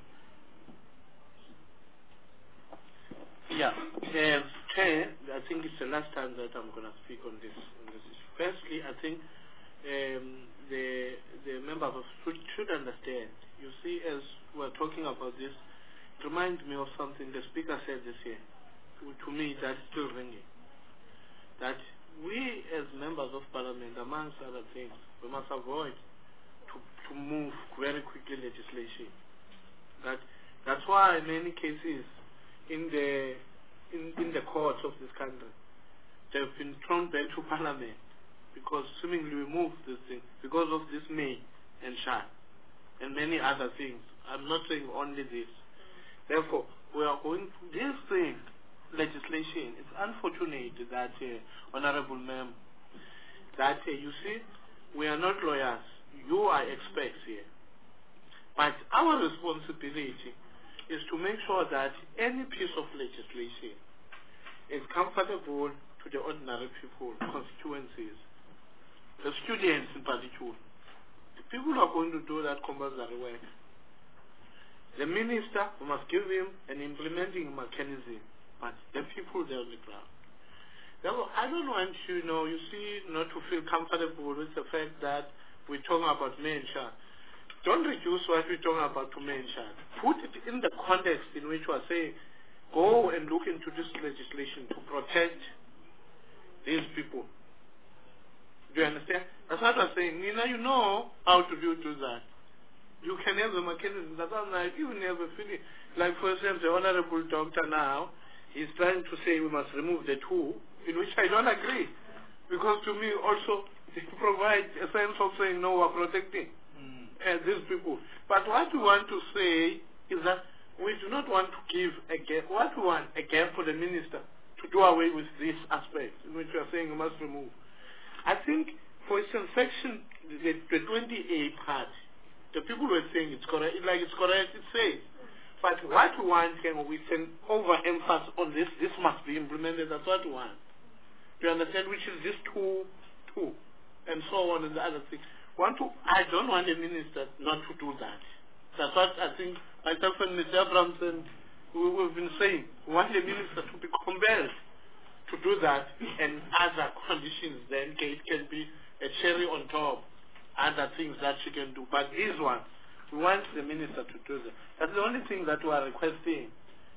Yeah, uh, Chair, I think it's the last time that I'm going to speak on this, on this issue. Firstly, I think um, the the members of should, should understand. You see, as we're talking about this, it reminds me of something the Speaker said this year. To me, that's still ringing. That we, as members of Parliament, amongst other things, we must avoid to, to move very quickly legislation. That that's why in many cases in the in, in the courts of this country, they've been thrown back to Parliament because seemingly we moved this thing because of this May and Shah and many other things. I'm not saying only this. Therefore, we are going to this thing. Legislation. It's unfortunate that, uh, Honorable Ma'am, that uh, you see, we are not lawyers. You are experts here. But our responsibility is to make sure that any piece of legislation is comfortable to the ordinary people, constituencies, the students in particular. The people who are going to do that compulsory work. The minister, we must give him an implementing mechanism. But the people there on the ground. Therefore, I don't want you, you know, you see, not to feel comfortable with the fact that we're talking about May and Shah. Don't reduce what we're talking about to May and Shah. Put it in the context in which we're saying, go and look into this legislation to protect these people. Do you understand? That's what I'm saying. Nina, you know how to do, do that. You can have the mechanism. That's not like you never finish. Like, for example, the Honorable Doctor now, he's trying to say we must remove the two, in which I don't agree. Because to me also, they provide a sense of saying, no, we're protecting mm. uh, these people. But what we want to say is that we do not want to give a gap. What we want, a gap for the minister to do away with this aspect, in which we are saying we must remove. I think, for instance, section, the, the twenty A part, the people were saying it's correct, like it's correct, it says. But what we want, and we can overemphasize on this, this must be implemented, that's what we want. Do you understand? Which is this two, two, and so on and the other things. Want to, I don't want the minister not to do that. That's what I think myself and Mister Abramson, we, we've been saying. We want the minister to be compelled to do that, and other conditions, then it can be a cherry on top, other things that she can do. But this one, we want the minister to do that. That's the only thing that we are requesting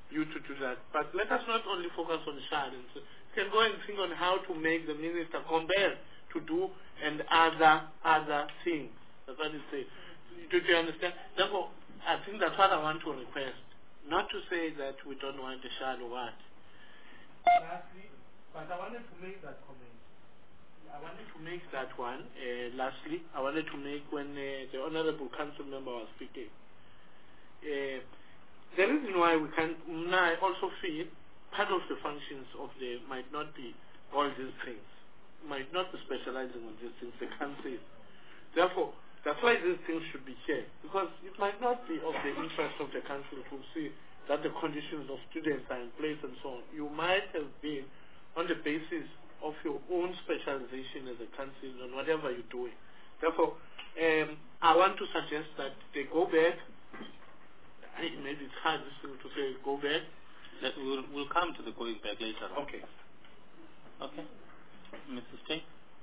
you to do that. But let us not only focus on shall. And so you can go and think on how to make the minister compelled to do and other other things. That's what it says. Do you understand? Therefore, I think that's what I want to request. Not to say that we don't want a shall or what. Lastly, but I wanted to make that comment. I wanted to make that one. Uh, lastly, I wanted to make when uh, the honourable council member was speaking. Uh, the reason why we can now I also feel part of the functions of the might not be all these things, might not be specializing on these things. The council. Therefore, that's why these things should be here, because it might not be of the interest of the council to see that the conditions of students are in place and so on. You might have been on the basis of your own specialization as a council on whatever you're doing. Therefore, um, I want to suggest that they go back. I, maybe it's hard to say go back. That we'll, we'll come to the going back later on. Okay. Okay. Missus Tay?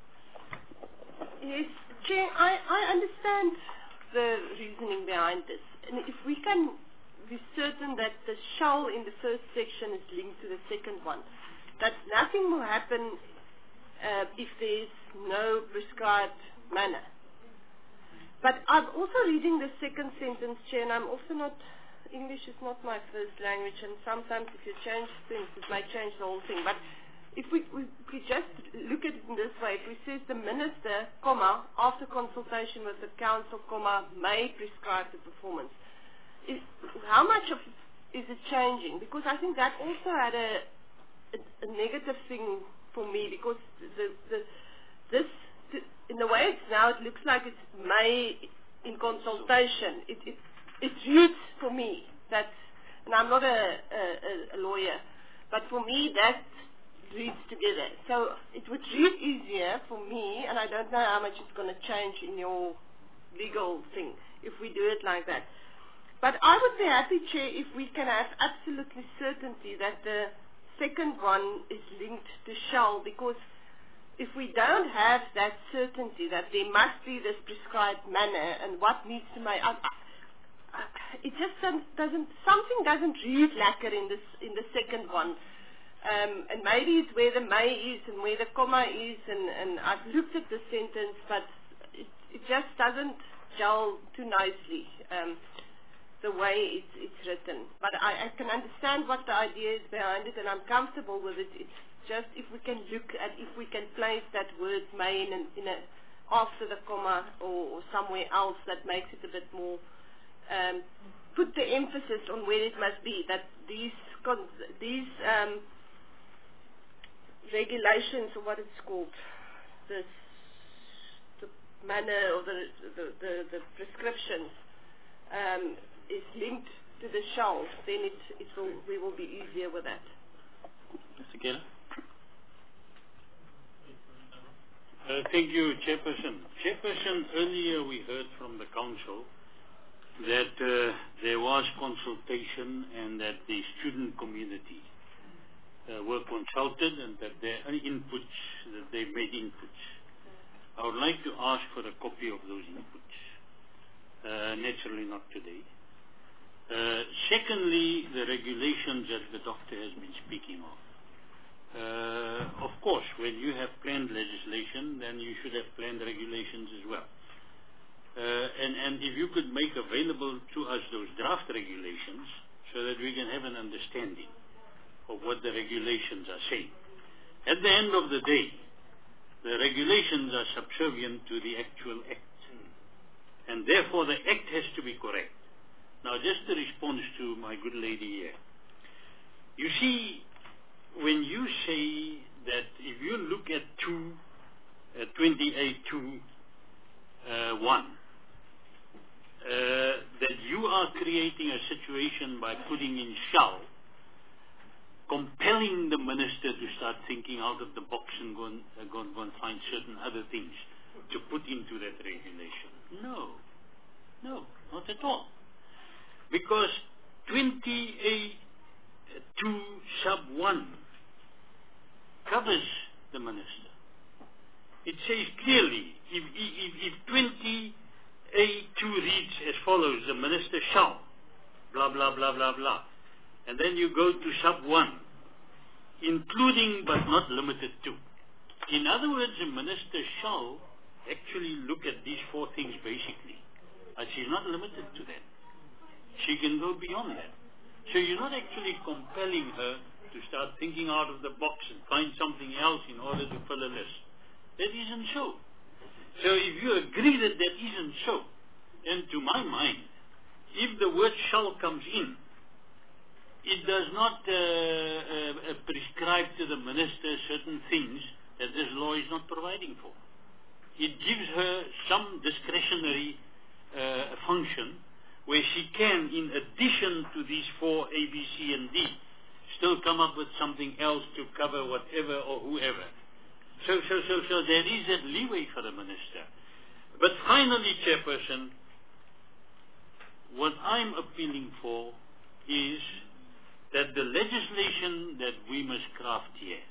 Yes, Chair, I, I understand the reasoning behind this. And if we can be certain that the shall in the first section is linked to the second one, that nothing will happen uh, if there is no prescribed manner. But I'm also reading the second sentence, Chair, and I'm also not, English is not my first language, and sometimes if you change things, it might change the whole thing. But if we, we, we just look at it in this way, if we say the minister, comma, after consultation with the council, comma, may prescribe the performance, is, how much of is it changing? Because I think that also had a A, a negative thing for me, because the, the this the, in the way it's now, it looks like it's may in consultation. It it it reads for me that, and I'm not a, a, a lawyer, but for me that reads together. So it would read easier for me, and I don't know how much it's going to change in your legal thing if we do it like that. But I would be happy, Chair, if we can have absolutely certainty that the second one is linked to shall, because if we don't have that certainty that there must be this prescribed manner and what needs to make, I, I, it just doesn't, doesn't something doesn't read lacquer in this in the second one, um, and maybe it's where the may is and where the comma is, and, and I've looked at the sentence, but it, it just doesn't gel too nicely. Um, the way it's, it's written. But I, I can understand what the idea is behind it, and I'm comfortable with it. It's just if we can look at, if we can place that word may in, a, in a, after the comma or, or somewhere else that makes it a bit more, um, put the emphasis on where it must be, that these, con these um, regulations, or what it's called, this, the manner or the, the, the, the prescriptions, um, is linked to the shall, then it, it will, we will be easier with that. Mister Keller? Uh, thank you, Chairperson. Chairperson, earlier we heard from the Council that uh, there was consultation and that the student community uh, were consulted and that their inputs, that they made inputs. I would like to ask for a copy of those inputs. Uh, naturally not today. Uh, secondly, the regulations that the doctor has been speaking of. Uh, of course, when you have planned legislation, then you should have planned regulations as well. Uh, and, and if you could make available to us those draft regulations so that we can have an understanding of what the regulations are saying. At the end of the day, the regulations are subservient to the actual act. And therefore the act has to be correct. Now just a response to my good lady here. You see, when you say that if you look at two, uh, twenty-eight two, uh, one, uh, that you are creating a situation by putting in shall, compelling the minister to start thinking out of the box and go and, uh, go and, go and find certain other things to put into that regulation. No, no, not at all. Because twenty-eight two sub one covers the minister. It says clearly, if, if, if twenty-eight two reads as follows, the minister shall, blah, blah, blah, blah, blah. And then you go to sub one, including but not limited to. In other words, the minister shall actually look at these four things basically. But she's not limited to that. She can go beyond that. So you're not actually compelling her to start thinking out of the box and find something else in order to fill a list. That isn't so. So if you agree that that isn't so, then to my mind, if the word shall comes in, it does not uh, uh, prescribe to the minister certain things that this law is not providing for. It gives her some discretionary uh, function where she can, in addition to these four A, B, C, and D, still come up with something else to cover whatever or whoever. So, so, so, so there is that leeway for the minister. But finally, Chairperson, what I'm appealing for is that the legislation that we must craft here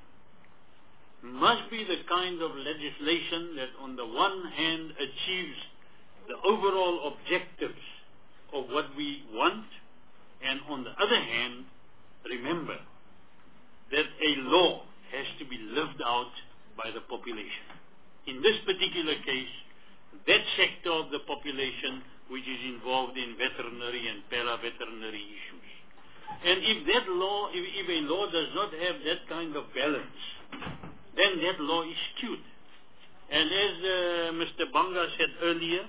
must be the kind of legislation that on the one hand achieves the overall objectives of what we want, and on the other hand, remember that a law has to be lived out by the population. In this particular case, that sector of the population which is involved in veterinary and para-veterinary issues. And if that law, if, if a law does not have that kind of balance, then that law is skewed. And as uh, Mister Banga said earlier,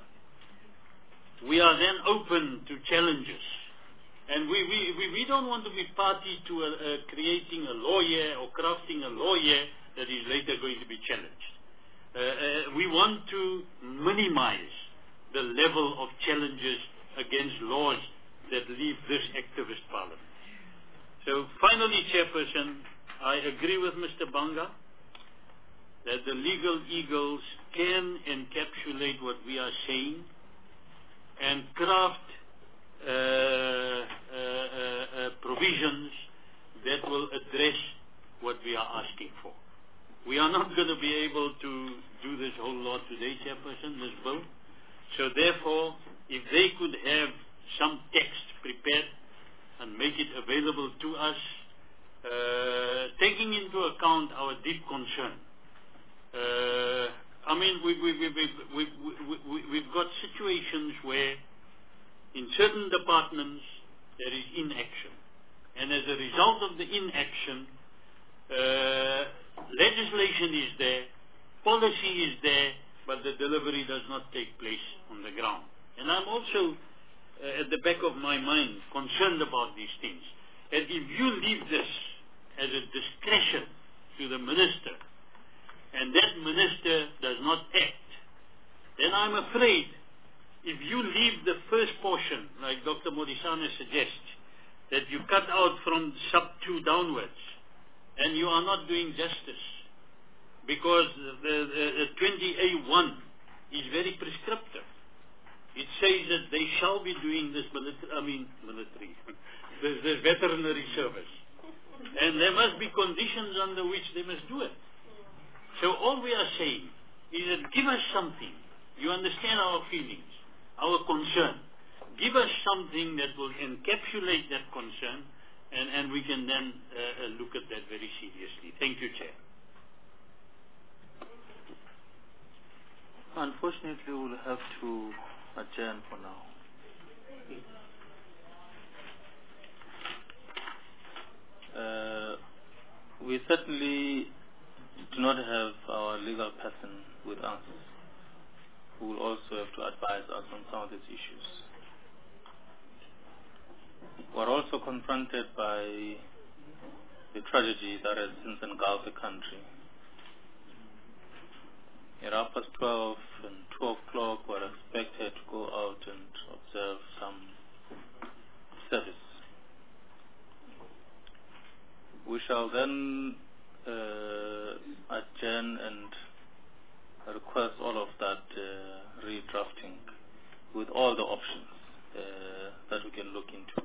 we are then open to challenges. And we, we, we, we don't want to be party to a, uh, creating a law here or crafting a law here that is later going to be challenged. Uh, uh, we want to minimize the level of challenges against laws that leave this activist parliament. So finally, Chairperson, I agree with Mister Banga that the legal eagles can encapsulate what we are saying and craft uh, uh, uh, uh, provisions that will address what we are asking for. We are not going to be able to do this whole lot today, Chairperson, this bill. So therefore, if they could have some text prepared and make it available to us, uh, taking into account our deep concern. Uh, I mean, we, we, we, we, we, we, we, we've got situations where in certain departments there is inaction. And as a result of the inaction, uh, legislation is there, policy is there, but the delivery does not take place on the ground. And I'm also, uh, at the back of my mind, concerned about these things. And if you leave this as a discretion to the minister, and that minister does not act, then I'm afraid if you leave the first portion, like Doctor Modisane suggests, that you cut out from sub two downwards, and you are not doing justice, because the, the, the twenty A one is very prescriptive. It says that they shall be doing this military, I mean military, this, this veterinary service, and there must be conditions under which they must do it. So all we are saying is that give us something. You understand our feelings, our concern. Give us something that will encapsulate that concern, and, and we can then uh, look at that very seriously. Thank you, Chair. Unfortunately, we'll have to adjourn for now. Uh, we certainly do not have our legal person with us, who will also have to advise us on some of these issues. We're also confronted by the tragedy that has since engulfed the country. At half past twelve and two o'clock, we're expected to go out and observe some service. We shall then uh, adjourn and request all of that uh, redrafting with all the options uh, that we can look into.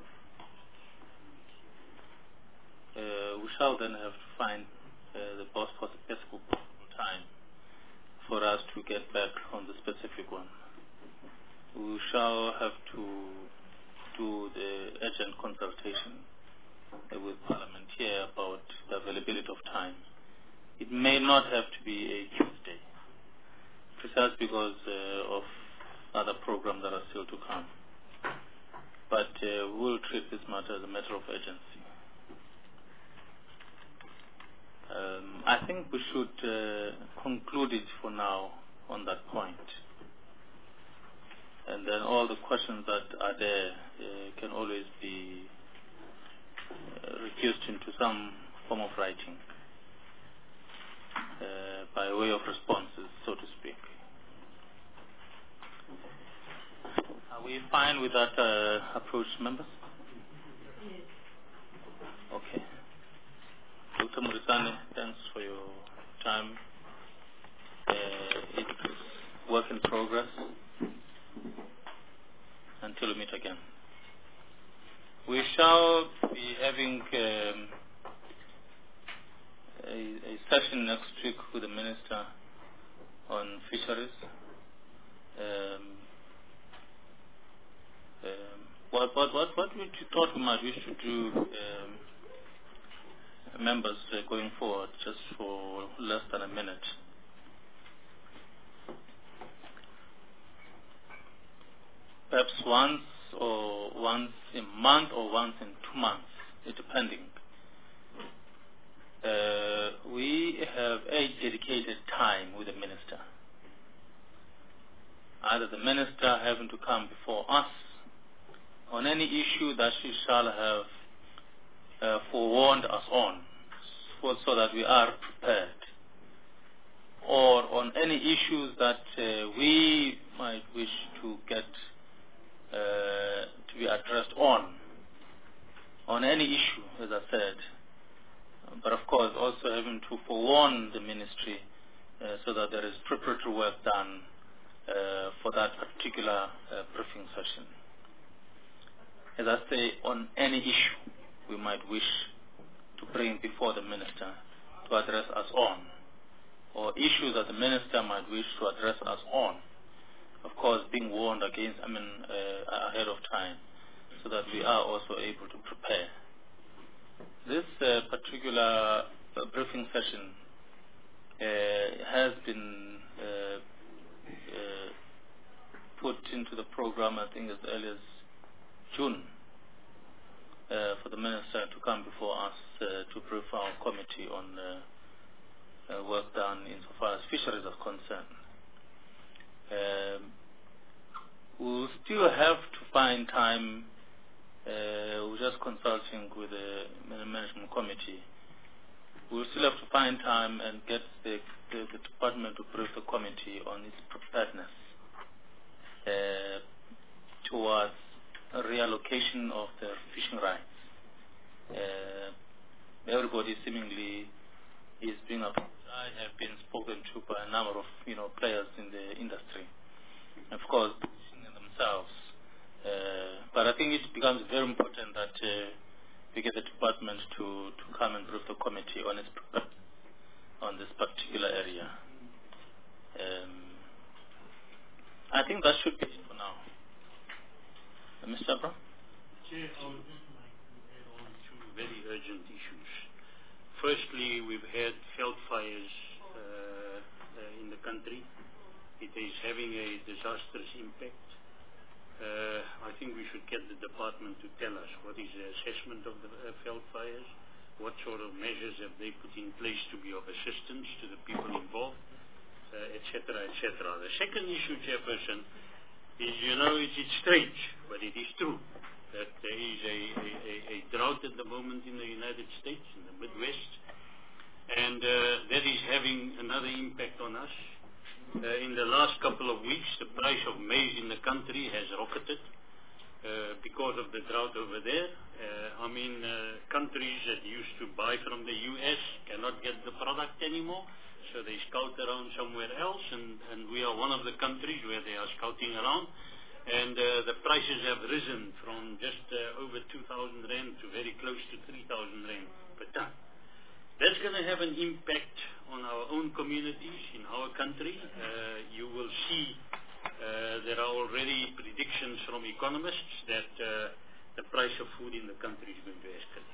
Uh, we shall then have to find uh, the best possible time for us to get back on the specific one. We shall have to do the urgent consultation uh, with Parliament here about the availability of time. It may not have to be a Tuesday, precisely because uh, of other programs that are still to come. But uh, we'll treat this matter as a matter of urgency. Um, I think we should uh, conclude it for now on that point. And then all the questions that are there uh, can always be uh, reduced into some form of writing uh, by way of responses, so to speak. Are we fine with that uh, approach, members? Yes. Okay. Doctor Murisani, thanks for your time. Uh, it's work in progress. Until we meet again. We shall be having um, a, a session next week with the Minister on fisheries. Um, um, what, what, what, what we thought we might wish to do, um, members uh, going forward, just for less than a minute. Perhaps once or once a month or once in two months, it depending. Uh, we have a dedicated time with the minister. Either the minister having to come before us on any issue that she shall have uh, forewarned us on, so, so that we are prepared, or on any issues that uh, we might wish to get Uh, to be addressed on, on any issue, as I said. But of course, also having to forewarn the ministry uh, so that there is preparatory work done uh, for that particular uh, briefing session. As I say, on any issue we might wish to bring before the minister to address us on, or issues that the minister might wish to address us on. Of course, being warned against, I mean, uh, ahead of time, so that we are also able to prepare. This uh, particular uh, briefing session uh, has been uh, uh, put into the program, I think, as early as June, uh, for the minister to come before us uh, to brief our committee on uh, uh, work done insofar as fisheries are concerned. Um, we'll still have to find time. Uh, we're just consulting with the management committee. We'll still have to find time and get the, the, the department to brief the committee on its preparedness uh, towards a reallocation of their fishing rights. Uh, everybody seemingly is being approached. I have been spoken to by a number of you know players in the industry, of course, in themselves. Uh, but I think it becomes very important that uh, we get the department to, to come and brief the committee on its on this particular area. Um, I think that should be it for now. Uh, Mister Abram? Chair, I would just like to add on two very urgent issues. Firstly, we've had veld fires uh, uh, in the country. It is having a disastrous impact. Uh, I think we should get the department to tell us what is the assessment of the uh, veld fires, what sort of measures have they put in place to be of assistance to the people involved, uh, et cetera, et cetera. The second issue, Chairperson, is, you know, it's, it's strange, but it is true that there is a, a, a, a drought at the moment in the United States, in the Midwest, and uh, that is having another impact on us. Uh, in the last couple of weeks, the price of maize in the country has rocketed uh, because of the drought over there. Uh, I mean, uh, countries that used to buy from the U S cannot get the product anymore, so they scout around somewhere else, and, and we are one of the countries where they are scouting around. And uh, the prices have risen from just uh, over two thousand rand to very close to three thousand rand per ton. That's going to have an impact on our own communities in our country. Uh, you will see uh, there are already predictions from economists that uh, the price of food in the country is going to escalate.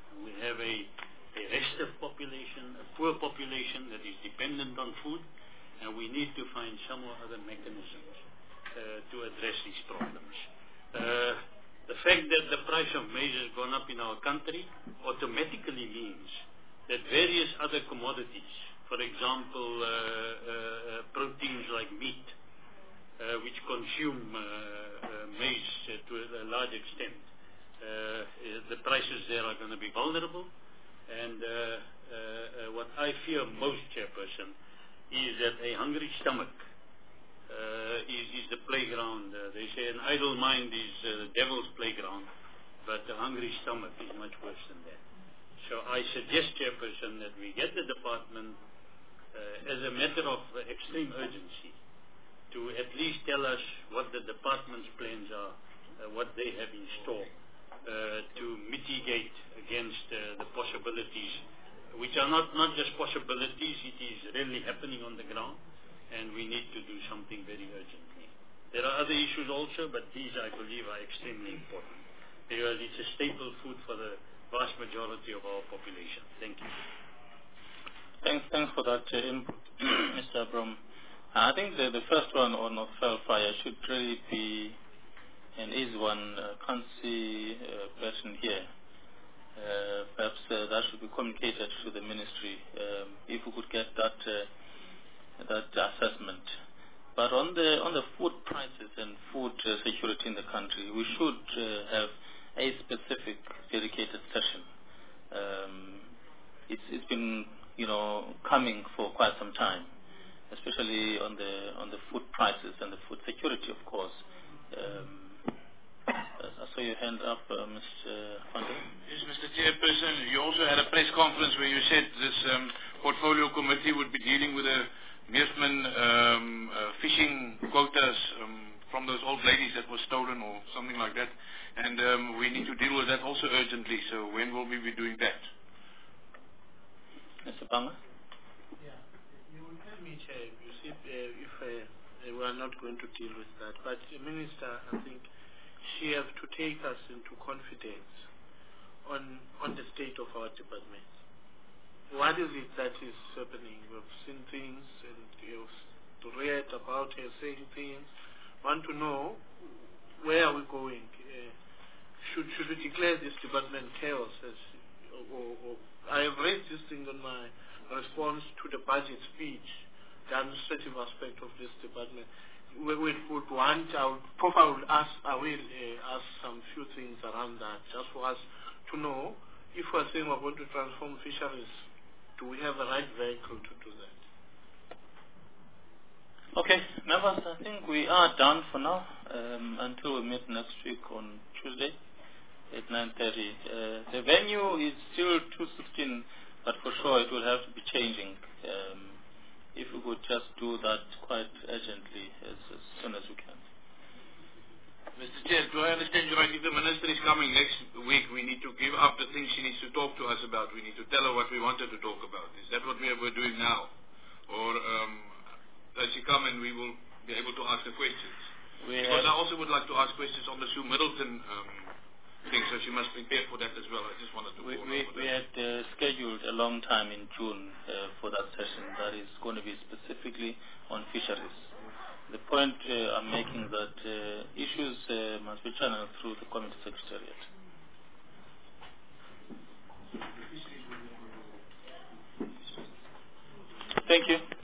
We have a, a restive population, a poor population that is dependent on food, and we need to find some or other mechanisms uh, to address these problems. Uh, the fact that the price of maize has gone up in our country automatically means that various other commodities, for example, uh, uh, proteins like meat, uh, which consume uh, uh, maize uh, to a large extent, uh, the prices there are going to be vulnerable. And uh, uh, uh, what I fear most, Chairperson, is that a hungry stomach uh, is, is the playground. Uh, they say an idle mind is uh, the devil's playground, but a hungry stomach is much worse than that. So I suggest, Chairperson, that we get the department uh, as a matter of uh, extreme urgency to at least tell us what the department's plans are, uh, what they have in store uh, to mitigate against uh, the possibilities, which are not, not just possibilities, it is really happening on the ground, and we need to do something very urgently. There are other issues also, but these, I believe, are extremely important, because it's a staple food for the vast majority of our population. Thank you. Thanks, thanks for that uh, input, Mister Abram. I think the, the first one on Ophel Fire should really be an easy one. I can't see a person here. Uh, perhaps uh, that should be communicated to the ministry um, if we could get that uh, that assessment. But on the on the food prices and food uh, security in the country, we should uh, have a specific dedicated session. Um, it's it's been you know coming for quite some time, especially on the on the food prices and the food security, of course. Um, I saw your hand up, uh, Mister Fanda. Yes, Mister Chairperson. You also had a press conference where you said this um, portfolio committee would be dealing with the Meersman um, uh, fishing quotas um, from those old ladies that were stolen or something like that. And um, we need to deal with that also urgently. So when will we be doing that? Mister Panga? Yeah, you will tell me, Chair, you see, uh, if uh, we are not going to deal with that. But the Minister, I think, she has to take us into confidence on on the state of our department. What is it that is happening? We've seen things and you've read about her saying things. Want to know where are we going? Uh, should should we declare this department chaos? As, or, or, I have raised this thing on my response to the budget speech, the administrative aspect of this department. We would want, I would probably ask, I will uh, ask some few things around that, just for us to know if we're saying we're going to transform fisheries, do we have the right vehicle to do that? Okay, members, I think we are done for now um, until we meet next week on Tuesday at nine thirty. Uh, the venue is still two sixteen, but for sure it will have to be changing. Um, If we could just do that quite urgently as, as soon as we can. Mister Chair, do I understand you right? If the Minister is coming next week, we need to give up the things she needs to talk to us about. We need to tell her what we wanted to talk about. Is that what we are, we're doing now? Or um, does she come and we will be able to ask the questions? We because I also would like to ask questions on the Sue Middleton um, thing, so she must prepare for that as well. I just wanted to We, we, we had uh, scheduled a long time in June uh, for that session that is going to be specifically on fisheries. The point uh, I'm making that uh, issues uh, must be channeled through the committee secretariat. Thank you.